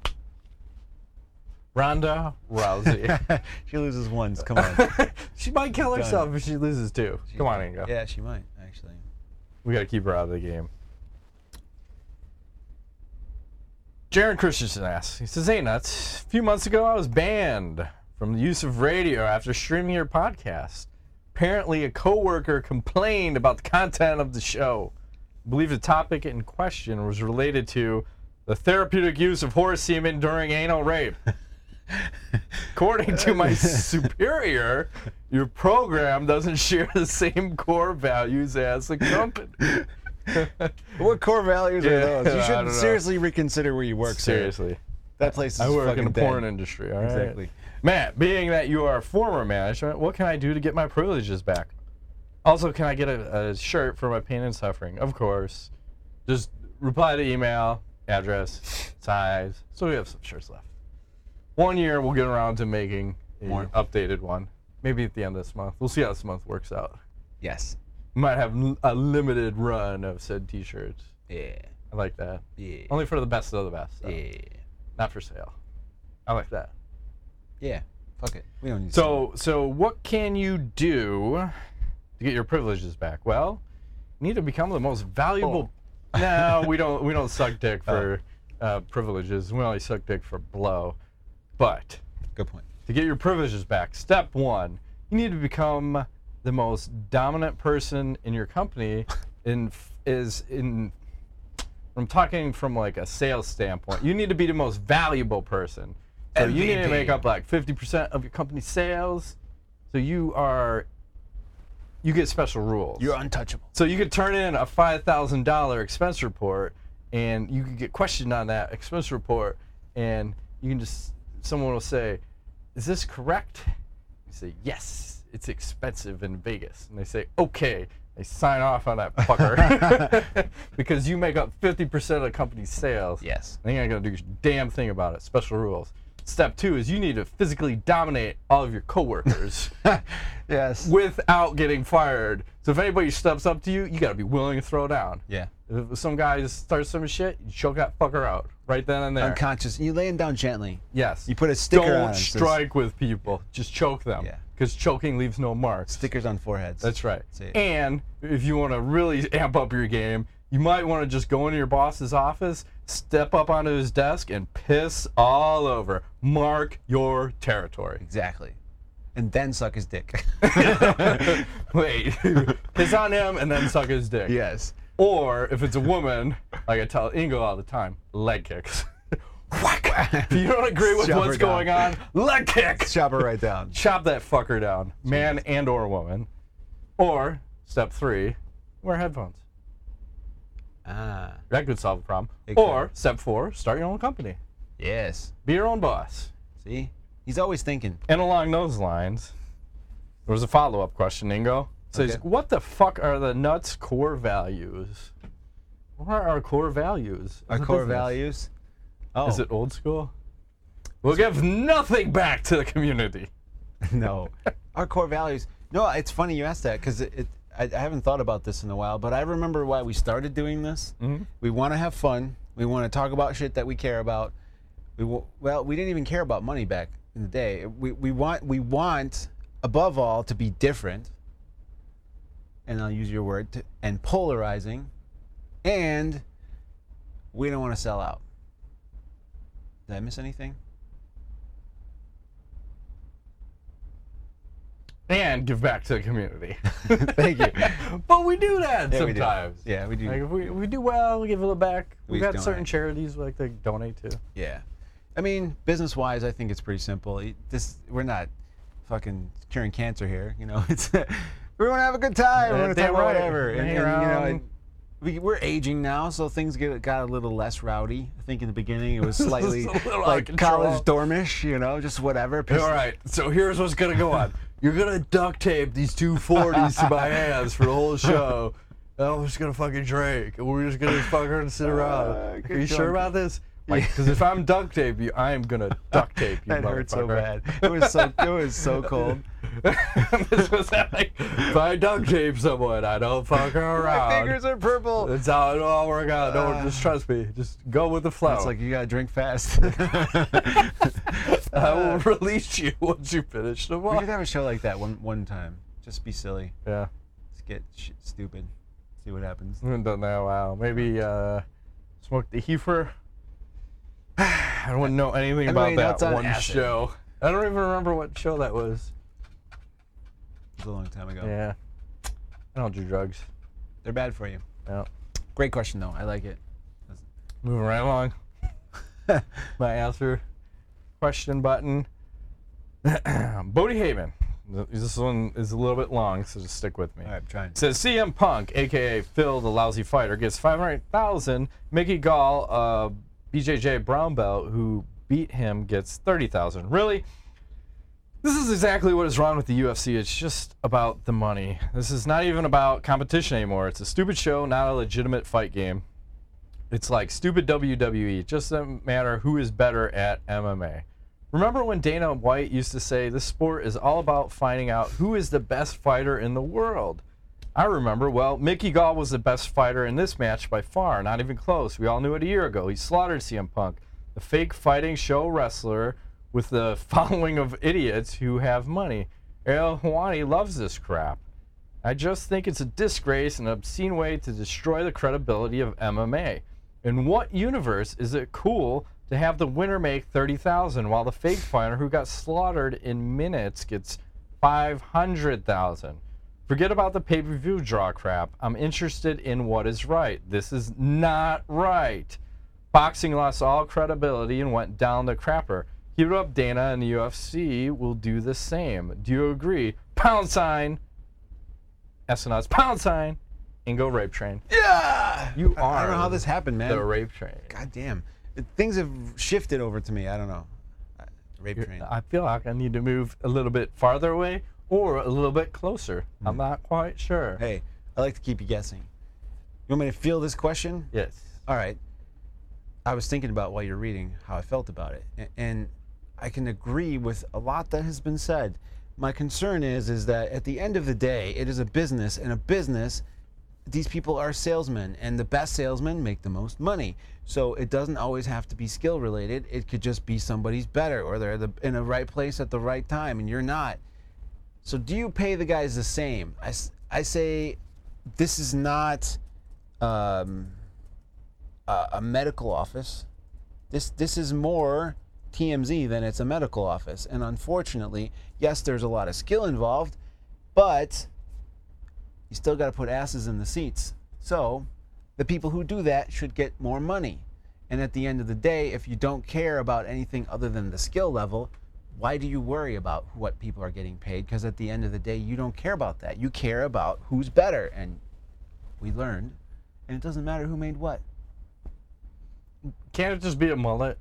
Ronda Rousey. She loses once. Come on. She might kill herself if she loses two. Come on, Ingo. Yeah, she might, actually. We got to keep her out of the game. Jaron Christensen asks, he says, hey, Nuts, a few months ago I was banned from the use of radio after streaming your podcast. Apparently a coworker complained about the content of the show. I believe the topic in question was related to the therapeutic use of horse semen during anal rape. According to my superior, your program doesn't share the same core values as the company. What core values are those? You I should don't know. seriously reconsider where you work, Seriously. sir. That place is I work in the fucking porn dead. industry, all right? Exactly. Matt, being that you are former management, what can I do to get my privileges back? Also, can I get a shirt for my pain and suffering? Of course. Just reply to email, address, size. So we have some shirts left. 1 year, we'll get around to making an updated one. Maybe at the end of this month. We'll see how this month works out. Yes. Might have a limited run of said t-shirts. Yeah. I like that. Yeah. Only for the best of the best. Though. Yeah. Not for sale. I like that. Yeah. Fuck it. We don't need So what can you do to get your privileges back? Well, you need to become the most valuable. No, we don't suck dick for privileges. We only suck dick for blow. But good point. To get your privileges back, step one, you need to become the most dominant person in your company. I'm talking from like a sales standpoint. You need to be the most valuable person. So you need to MVP. make up like 50% of your company's sales. So you get special rules. You're untouchable. So you could turn in a $5,000 expense report, and you could get questioned on that expense report, and you can someone will say, "Is this correct?" You say, "Yes, it's expensive in Vegas." And they say, "Okay." They sign off on that fucker because you make up 50% of the company's sales. Yes. They ain't gonna do a damn thing about it. Special rules. Step 2 is you need to physically dominate all of your coworkers. Yes. Without getting fired. So if anybody steps up to you, you gotta be willing to throw down. Yeah. If some guy just starts some shit, you choke that fucker out right then and there. Unconscious. You lay him down gently. Yes. You put a sticker on Don't him, says- strike with people. Just choke them. Yeah. Because choking leaves no marks. Stickers on foreheads. That's right. That's it. And if you want to really amp up your game, you might want to just go into your boss's office, step up onto his desk, and piss all over. Mark your territory. Exactly. And then suck his dick. Wait. Piss on him and then suck his dick. Yes. Or if it's a woman, like I tell Ingo all the time, leg kicks. Whack! If you don't agree with Chop her what's down. going on, leg kick! Chop her right down. Chop that fucker down, man and or woman. Or, step 3, wear headphones. Ah. That could solve the problem. It Or, could. step 4, start your own company. Yes. Be your own boss. See? He's always thinking. And along those lines, there was a follow-up question, Ingo. It says, Okay. what the fuck are the Nuts core values? What are our core values? Our as a core business? values. Oh. Is it old school? We'll give nothing back to the community. No. Our core values. No, it's funny you asked that because I haven't thought about this in a while, but I remember why we started doing this. Mhm. We want to have fun. We want to talk about shit that we care about. Well, we didn't even care about money back in the day. We want above all to be different. And I'll use your word and polarizing, and we don't want to sell out. Did I miss anything? And give back to the community. Thank you. But we do that Yeah, we do. sometimes. Yeah, we do. Like if we do well, we give a little back. We We've got donate. certain charities we like to donate to. Yeah. I mean, business-wise, I think it's pretty simple. We're not fucking curing cancer here, you know. It's we want to have a good time. We want to Damn talk about right. whatever. Hang And, you know, around. we're aging now, so things got a little less rowdy. I think in the beginning it was slightly It's a little out like of control. college dormish, you know, just whatever. All right, so here's what's gonna go on. You're gonna duct tape these 240s to my hands for the whole show. And we're just gonna fucking drink, and we're just gonna fucking sit around. Are good you sure joke. about this? Like, because if I'm duct tape you, I am gonna duct tape you. That hurt so motherfucker. bad. It was so cold. This was like, if I duct tape someone, I don't fuck around. My fingers are purple. That's how it all work out. Don't just trust me. Just go with the flow. It's like you gotta drink fast. I will release you once you finish the We walk. should have a show like that one time. Just be silly. Yeah. Just get shit stupid. See what happens. We haven't done that in a while. Maybe smoke the heifer. I wouldn't know anything about mean, that that's on one acid. show. I don't even remember what show that was. It was a long time ago. Yeah. I don't do drugs. They're bad for you. Yeah. Great question though. I like it. Moving right along. My answer question button. Bodie Heyman. This one is a little bit long, so just stick with me. All right, I'm trying. It says CM Punk, aka Phil the Lousy Fighter, gets $500,000. Mickey Gall, BJJ brown belt, who beat him, gets $30,000. Really? This is exactly what is wrong with the UFC. It's just about the money. This is not even about competition anymore. It's a stupid show, not a legitimate fight game. It's like stupid WWE. It just doesn't matter who is better at MMA. Remember when Dana White used to say this sport is all about finding out who is the best fighter in the world? I remember, well, Mickey Gall was the best fighter in this match by far, not even close. We all knew it a year ago. He slaughtered CM Punk, the fake fighting show wrestler with the following of idiots who have money. Ariel Helwani loves this crap. I just think it's a disgrace and an obscene way to destroy the credibility of MMA. In what universe is it cool to have the winner make $30,000 while the fake fighter who got slaughtered in minutes gets $500,000? Forget about the pay-per-view draw crap. I'm interested in what is right. This is not right. Boxing lost all credibility and went down the crapper. Keep it up, Dana, and the UFC will do the same. Do you agree? Pound sign. SNUts. Pound sign. And go rape train. Yeah! You are. I don't know how this happened, man. The rape train. God damn. Things have shifted over to me. I don't know. Rape train. I feel like I need to move a little bit farther away or a little bit closer. I'm not quite sure. Hey, I like to keep you guessing. You want me to feel this question? Yes. All right. I was thinking about while you're reading how I felt about it, and I can agree with a lot that has been said. My concern is that at the end of the day, it is a business, and a business, these people are salesmen, and the best salesmen make the most money. So it doesn't always have to be skill related. It could just be somebody's better, or they're in the right place at the right time, and you're not. So do you pay the guys the same? I say this is not a medical office. This is more TMZ than it's a medical office. And unfortunately, yes, there's a lot of skill involved, but you still got to put asses in the seats. So the people who do that should get more money. And at the end of the day, if you don't care about anything other than the skill level, why do you worry about what people are getting paid? Because at the end of the day, you don't care about that. You care about who's better. And we learned, and it doesn't matter who made what. Can't it just be a mullet?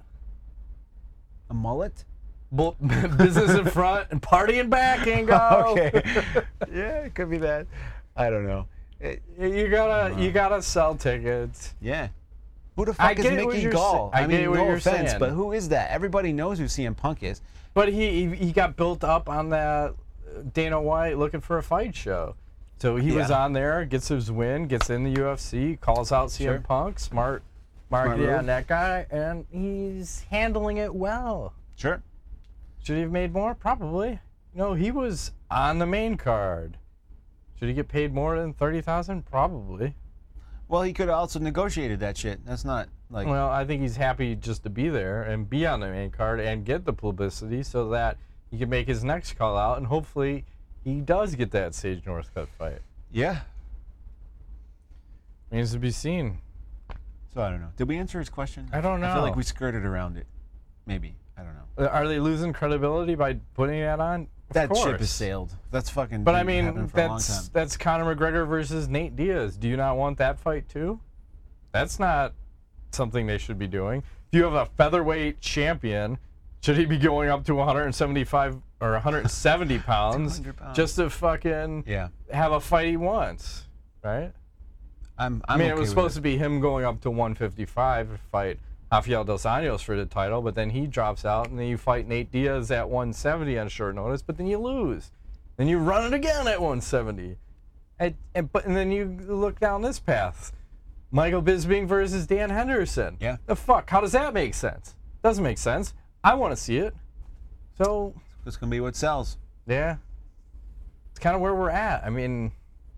A mullet? Business in front and party in back, Ingo. Okay. Yeah, it could be that. I don't know. You gotta sell tickets. Yeah. Who the fuck is Mickey Gall? I mean, no offense, saying. but who is that? Everybody knows who CM Punk is. But he got built up on that Dana White looking for a fight show. So he was on there, gets his win, gets in the UFC, calls out CM Punk, smart marketing on that guy, and he's handling it well. Sure. Should he have made more? Probably. No, he was on the main card. Should he get paid more than $30,000? Probably. Well, he could have also negotiated that shit. That's not like. Well, I think he's happy just to be there and be on the main card and get the publicity so that he can make his next call out, and hopefully he does get that Sage Northcutt fight. Yeah. Remains to be seen. So I don't know. Did we answer his question? I don't know. I feel like we skirted around it. Maybe. I don't know. Are they losing credibility by putting that on? That ship has sailed. That's fucking. But I mean, for a long time. that's Conor McGregor versus Nate Diaz. Do you not want that fight too? That's not something they should be doing. If you have a featherweight champion, should he be going up to 175 or 170 pounds, just to fucking have a fight he wants, right? I mean, okay it was supposed to be him going up to 155 to fight Rafael Dos Anjos for the title, but then he drops out, and then you fight Nate Diaz at 170 on short notice, but then you lose. Then you run it again at 170. And then you look down this path. Michael Bisping versus Dan Henderson. Yeah. The fuck? How does that make sense? Doesn't make sense. I want to see it. So. It's going to be what sells. Yeah. It's kind of where we're at. I mean,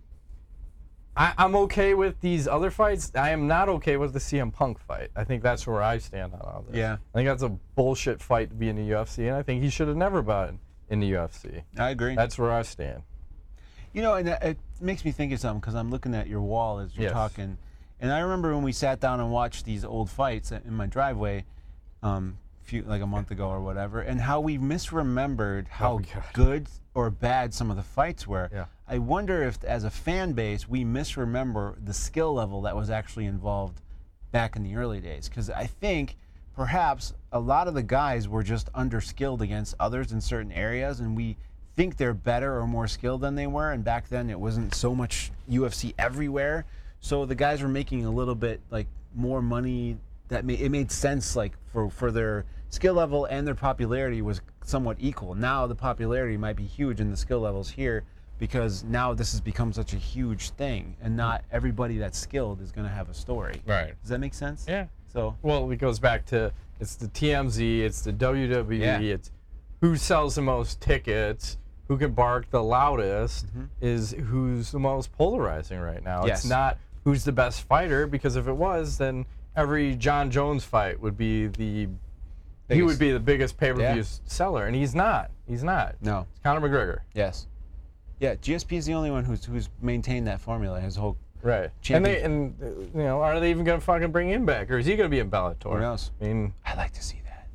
I'm okay with these other fights. I am not okay with the CM Punk fight. I think that's where I stand on all this. Yeah. I think that's a bullshit fight to be in the UFC, and I think he should have never been in the UFC. I agree. That's where I stand. You know, and it makes me think of something because I'm looking at your wall as you're talking. And I remember when we sat down and watched these old fights in my driveway like a month ago or whatever, and how we misremembered how good or bad some of the fights were. Yeah. I wonder if, as a fan base, we misremember the skill level that was actually involved back in the early days. Because I think perhaps a lot of the guys were just underskilled against others in certain areas, and we think they're better or more skilled than they were. And back then, it wasn't so much UFC everywhere. So the guys were making a little bit like more money. It made sense, like for their skill level, and their popularity was somewhat equal. Now the popularity might be huge and the skill levels here, because now this has become such a huge thing, and not everybody that's skilled is going to have a story. Right. Does that make sense? Yeah. So. Well, it goes back to it's the TMZ, it's the WWE, it's who sells the most tickets, who can bark the loudest, is who's the most polarizing right now. Yes. It's not who's the best fighter, because if it was, then every John Jones fight would be he would be the biggest pay-per-view seller, and he's not. He's not. No. It's Conor McGregor. Yes. Yeah, GSP is the only one who's maintained that formula his whole champion. And are they even going to fucking bring him back, or is he going to be in Bellator? Who knows? I mean, I'd like to see that.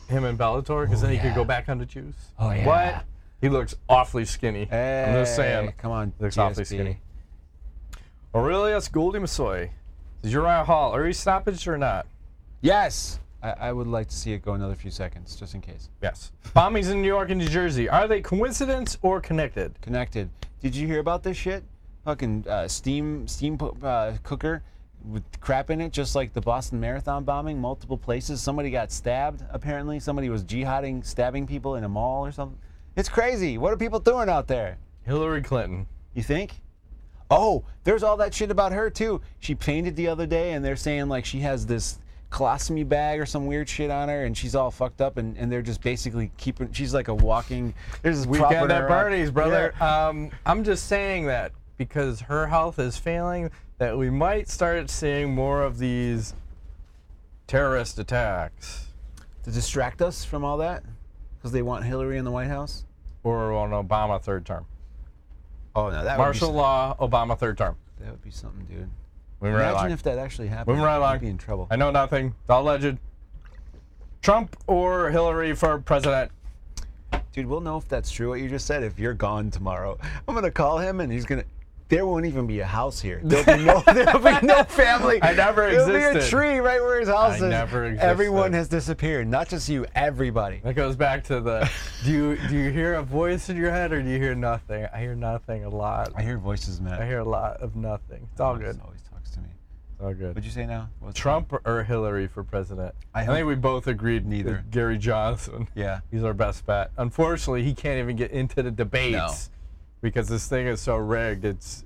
him in Bellator? Because then he could go back on the juice. Oh, yeah. What? He looks awfully skinny. Hey, I'm just saying. Come on, He looks GSP. awfully skinny. Aurelius Goldie Massoy. Is Uriah Hall early stoppage or not? Yes. I would like to see it go another few seconds, just in case. Yes. Bombings in New York and New Jersey. Are they coincidence or connected? Connected. Did you hear about this shit? Fucking steam cooker with crap in it, just like the Boston Marathon bombing, multiple places. Somebody got stabbed, apparently. Somebody was jihading, stabbing people in a mall or something. It's crazy. What are people doing out there? Hillary Clinton. You think? Oh, there's all that shit about her, too. She fainted the other day, and they're saying, like, she has this colostomy bag or some weird shit on her, and she's all fucked up, and they're just basically keeping, she's like a walking, there's this Weekend at Bernie's, brother. Yeah. I'm just saying that because her health is failing, that we might start seeing more of these terrorist attacks. To distract us from all that? Because they want Hillary in the White House? Or on Obama third term. Oh, no, that Martial law, Obama third term. That would be something, dude. Imagine if that actually happened. Moving right along. We'd be in trouble. I know nothing. It's all alleged. Trump or Hillary for president? Dude, we'll know if that's true what you just said if you're gone tomorrow. I'm going to call him and he's going to... There won't even be a house here. There'll be no family. I never existed. There'll be a tree right where his house is. I never existed. Everyone has disappeared. Not just you, everybody. That goes back to the, do you hear a voice in your head or do you hear nothing? I hear nothing a lot. I hear voices, man. I hear a lot of nothing. It's all good. Always talks to me. It's all good. What'd you say now? Trump or Hillary for president? I think we both agreed neither. Gary Johnson. Yeah. He's our best bet. Unfortunately, he can't even get into the debates because this thing is so rigged. It's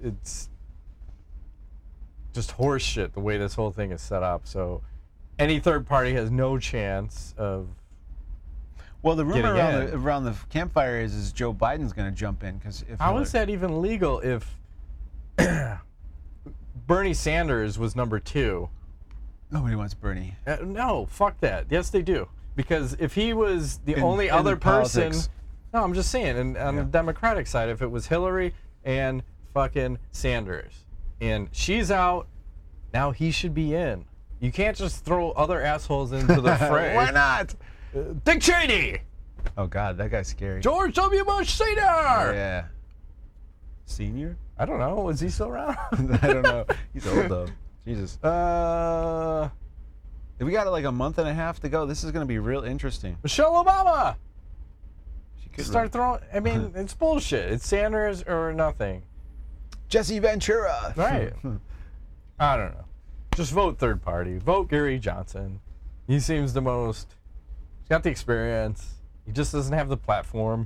just horse shit the way this whole thing is set up. So any third party has no chance of. Well, the rumor around the campfire is Joe Biden's going to jump in because if how is that even legal if Bernie Sanders was number 2? Nobody wants Bernie. No, fuck that. Yes, they do. Because if he was the only other person, politics. no, I'm just saying, and on the Democratic side, if it was Hillary and fucking Sanders, and she's out, now he should be in. You can't just throw other assholes into the fray. Why not? Dick Cheney. Oh God, that guy's scary. George W. Bush Sr. Yeah. Senior? I don't know. Is he still around? I don't know. He's old though. Jesus. We got like a month and a half to go. This is going to be real interesting. Michelle Obama. She could start throwing. I mean, it's bullshit. It's Sanders or nothing. Jesse Ventura. Right. I don't know. Just vote third party. Vote Gary Johnson. He seems the most. He's got the experience. He just doesn't have the platform.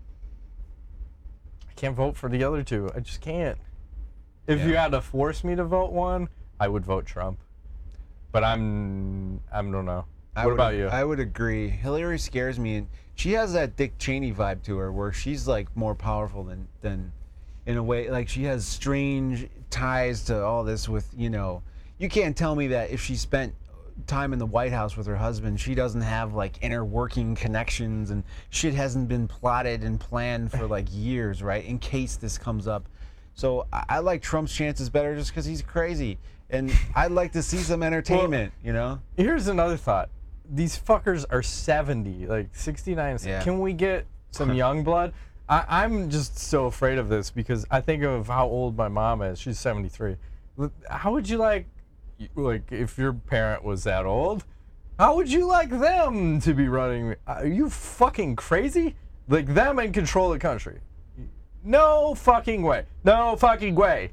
I can't vote for the other two. I just can't. If you had to force me to vote one, I would vote Trump. But I don't know. What about you? I would agree. Hillary scares me, and she has that Dick Cheney vibe to her, where she's like more powerful than in a way, like she has strange ties to all this with, you can't tell me that if she spent time in the White House with her husband, she doesn't have like inner working connections and shit hasn't been plotted and planned for like years, right? In case this comes up. So I like Trump's chances better just because he's crazy. And I'd like to see some entertainment, Here's another thought. These fuckers are 70, like 69. Yeah. Can we get some young blood? I'm just so afraid of this because I think of how old my mom is. She's 73. How would you like if your parent was that old, how would you like them to be running? Are you fucking crazy? Like them in control of the country. No fucking way. No fucking way.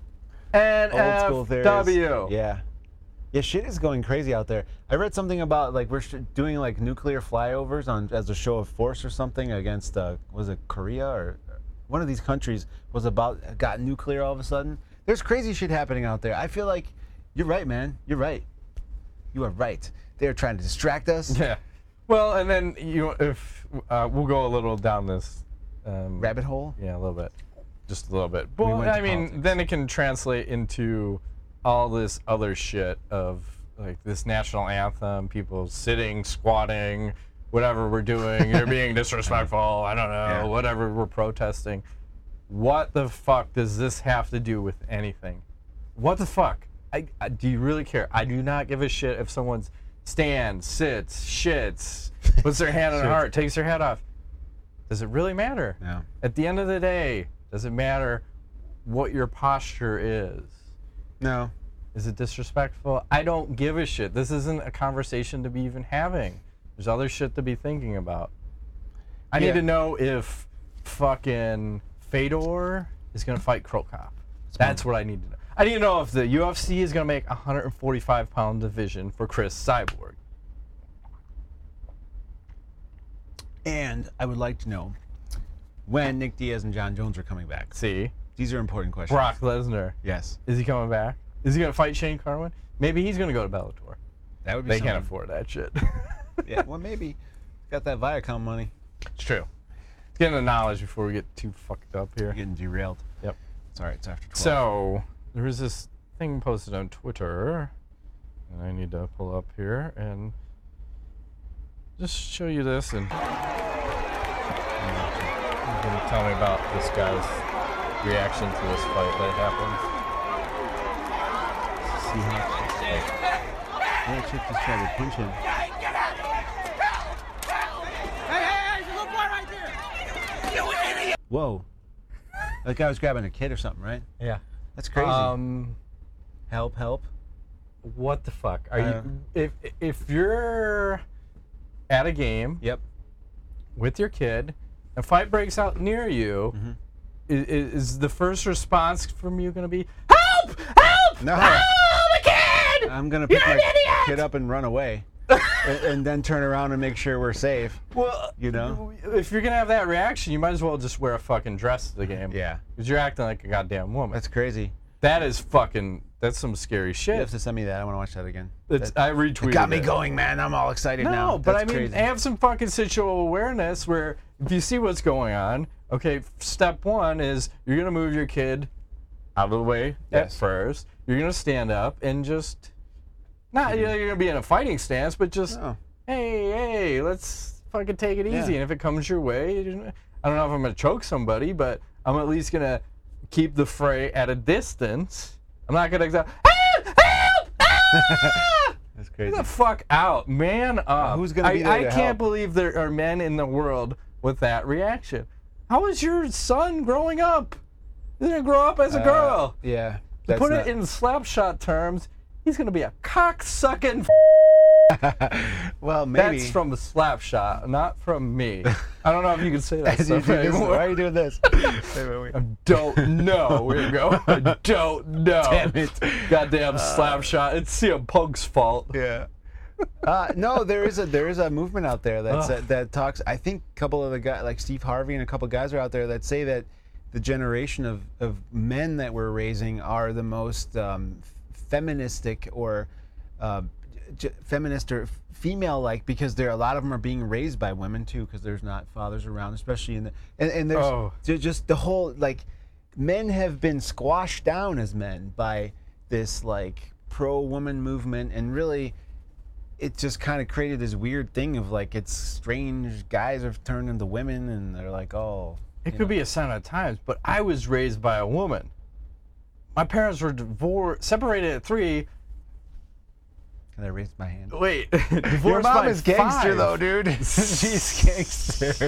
NFW. Yeah. Yeah, shit is going crazy out there. I read something about like we're doing like nuclear flyovers as a show of force or something against was it Korea or one of these countries got nuclear all of a sudden. There's crazy shit happening out there. I feel like you're right, man. You're right. You are right. They're trying to distract us. Yeah. Well, and then if we'll go a little down this rabbit hole. Yeah, a little bit, just a little bit. Well, I mean, then it can translate into all this other shit of like this national anthem, people sitting, squatting, whatever we're doing. You're being disrespectful. I don't know. Whatever we're protesting. What the fuck does this have to do with anything? What the fuck? Do you really care? I do not give a shit if someone stands, sits, shits, puts their hand on her Sure. heart, takes her head off. Does it really matter? No. At the end of the day, does it matter what your posture is? No. Is it disrespectful? I don't give a shit. This isn't a conversation to be even having. There's other shit to be thinking about. I need to know if fucking Fedor is going to fight Krokop. That's what I need to know. I need to know if the UFC is going to make a 145-pound division for Chris Cyborg. And I would like to know when Nick Diaz and John Jones are coming back. See? These are important questions. Brock Lesnar. Yes. Is he coming back? Is he going to fight Shane Carwin? Maybe he's going to go to Bellator. That would be They something. can't afford that shit. Yeah, well, maybe. Got that Viacom money. It's true. Let's get into knowledge before we get too fucked up here. We're getting derailed. Yep. It's all right. It's after 12. So, there was this thing posted on Twitter, and I need to pull up here and just show you this, and you can tell me about this guy's reaction to this fight that happened. Yeah, chick just tried to punch him. Whoa. That guy was grabbing a kid or something, right? Yeah. That's crazy. Help. What the fuck? Are you if you're at a game Yep. with your kid, a fight breaks out near you, is the first response from you going to be, help! Help! No. Help! A kid! I'm going to pick You're my an idiot! kid up and run away. and then turn around and make sure we're safe. Well, You know? if you're going to have that reaction, you might as well just wear a fucking dress to the game. Yeah. Because you're acting like a goddamn woman. That's crazy. That's some scary You shit. have to send me that. I want to watch that again. I retweeted Got me it. going, man. I'm all excited now. No, but That's I mean, crazy. have some fucking situational awareness where if you see what's going on, okay, step one is you're going to move your kid out of the way at Yes. first. You're going to stand up and just, not you're going to be in a fighting stance, but just, Oh. hey, let's fucking take it easy. Yeah. And if it comes your way, I don't know if I'm going to choke somebody, but I'm at least going to keep the fray at a distance. I'm not going to help! Ah! That's crazy. Get the fuck out, man up. Who's gonna be there I to can't help? believe there are men in the world with that reaction. How was your son growing up? He's gonna grow up as a girl. Yeah. To That's put not- it in slapshot terms, he's gonna be a cock-sucking. Well, maybe. That's from the Slapshot, not from me. I don't know if you can say that As you stuff do this, anymore. why are you doing this? Wait. I don't know. Here we go. I don't know. Damn it. Goddamn Slapshot. It's CM Punk's fault. Yeah. No, there is a movement out there that talks. I think a couple of the guys, like Steve Harvey and a couple guys are out there that say that the generation of men that we're raising are the most feministic or feminist or female-like, because a lot of them are being raised by women too, because there's not fathers around, especially in the and there's just the whole, like, men have been squashed down as men by this like pro-woman movement, and really it just kind of created this weird thing of like, it's strange, guys have turned into women and they're like, oh, It could be a sign of times, but I was raised by a woman. My parents were separated at 3. and I raised my hand. Wait, divorced Your mom by is gangster 5. though, dude. She's gangster.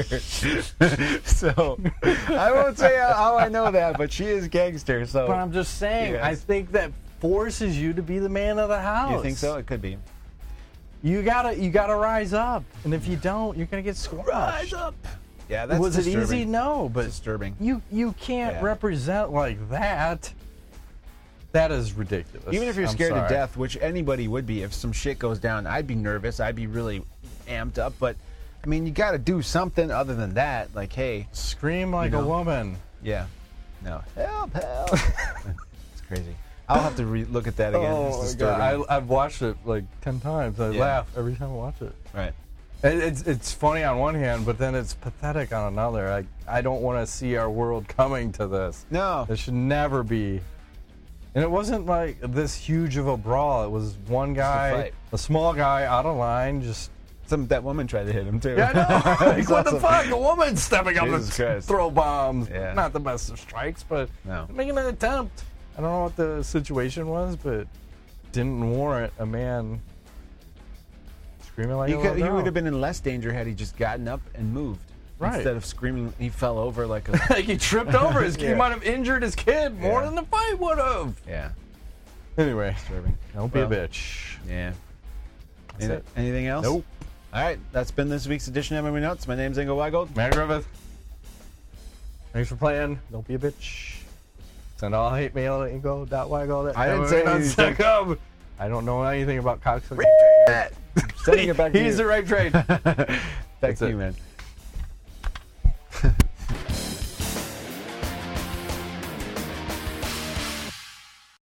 So I won't say how I know that, but she is gangster. So But I'm just saying, Yes. I think that forces you to be the man of the house. you think so? It could be. You gotta rise up, and if you don't, you're gonna get squashed. Yeah, that's Was disturbing. it easy? No, but Disturbing. you can't Yeah. represent like that. That is ridiculous. Even if you're I'm scared sorry. to death, which anybody would be, if some shit goes down, I'd be nervous. I'd be really amped up. But I mean, you got to do something other than that. Like, hey, Scream like You a know. woman. yeah, no, help. It's crazy. I'll have to look at that again. It's Oh my disturbing. God. I've watched it like 10 times. I Yeah. laugh every time I watch it. Right. It's funny on one hand, but then it's pathetic on another. I don't want to see our world coming to this. No. It should never be. And it wasn't like this huge of a brawl. It was one guy, fight. a small guy out of line, just. That woman tried to hit him too. Yeah, I know. Like, It's what the awesome. fuck? A woman stepping up Jesus and Christ. throw bombs. Yeah. Not the best of strikes, but No. making an attempt. I don't know what the situation was, but didn't warrant a man screaming like He a little girl. would have been in less danger had he just gotten up and moved. Right. Instead of screaming, he fell over like a... Like he tripped over his kid. Yeah. He might have injured his kid more than the fight would have. Yeah. Anyway, Disturbing. don't be a bitch. Yeah. That's it. Anything else? Nope. All right, that's been this week's edition of MMA Notes. My name's Ingo Weigold. Matt Griffith. Thanks for playing. Don't be a bitch. Send all hate mail to ingo.weigold. I didn't say anything. I don't know anything about cocksucker. Sending it back to He's you. the right trade. Thank you, man.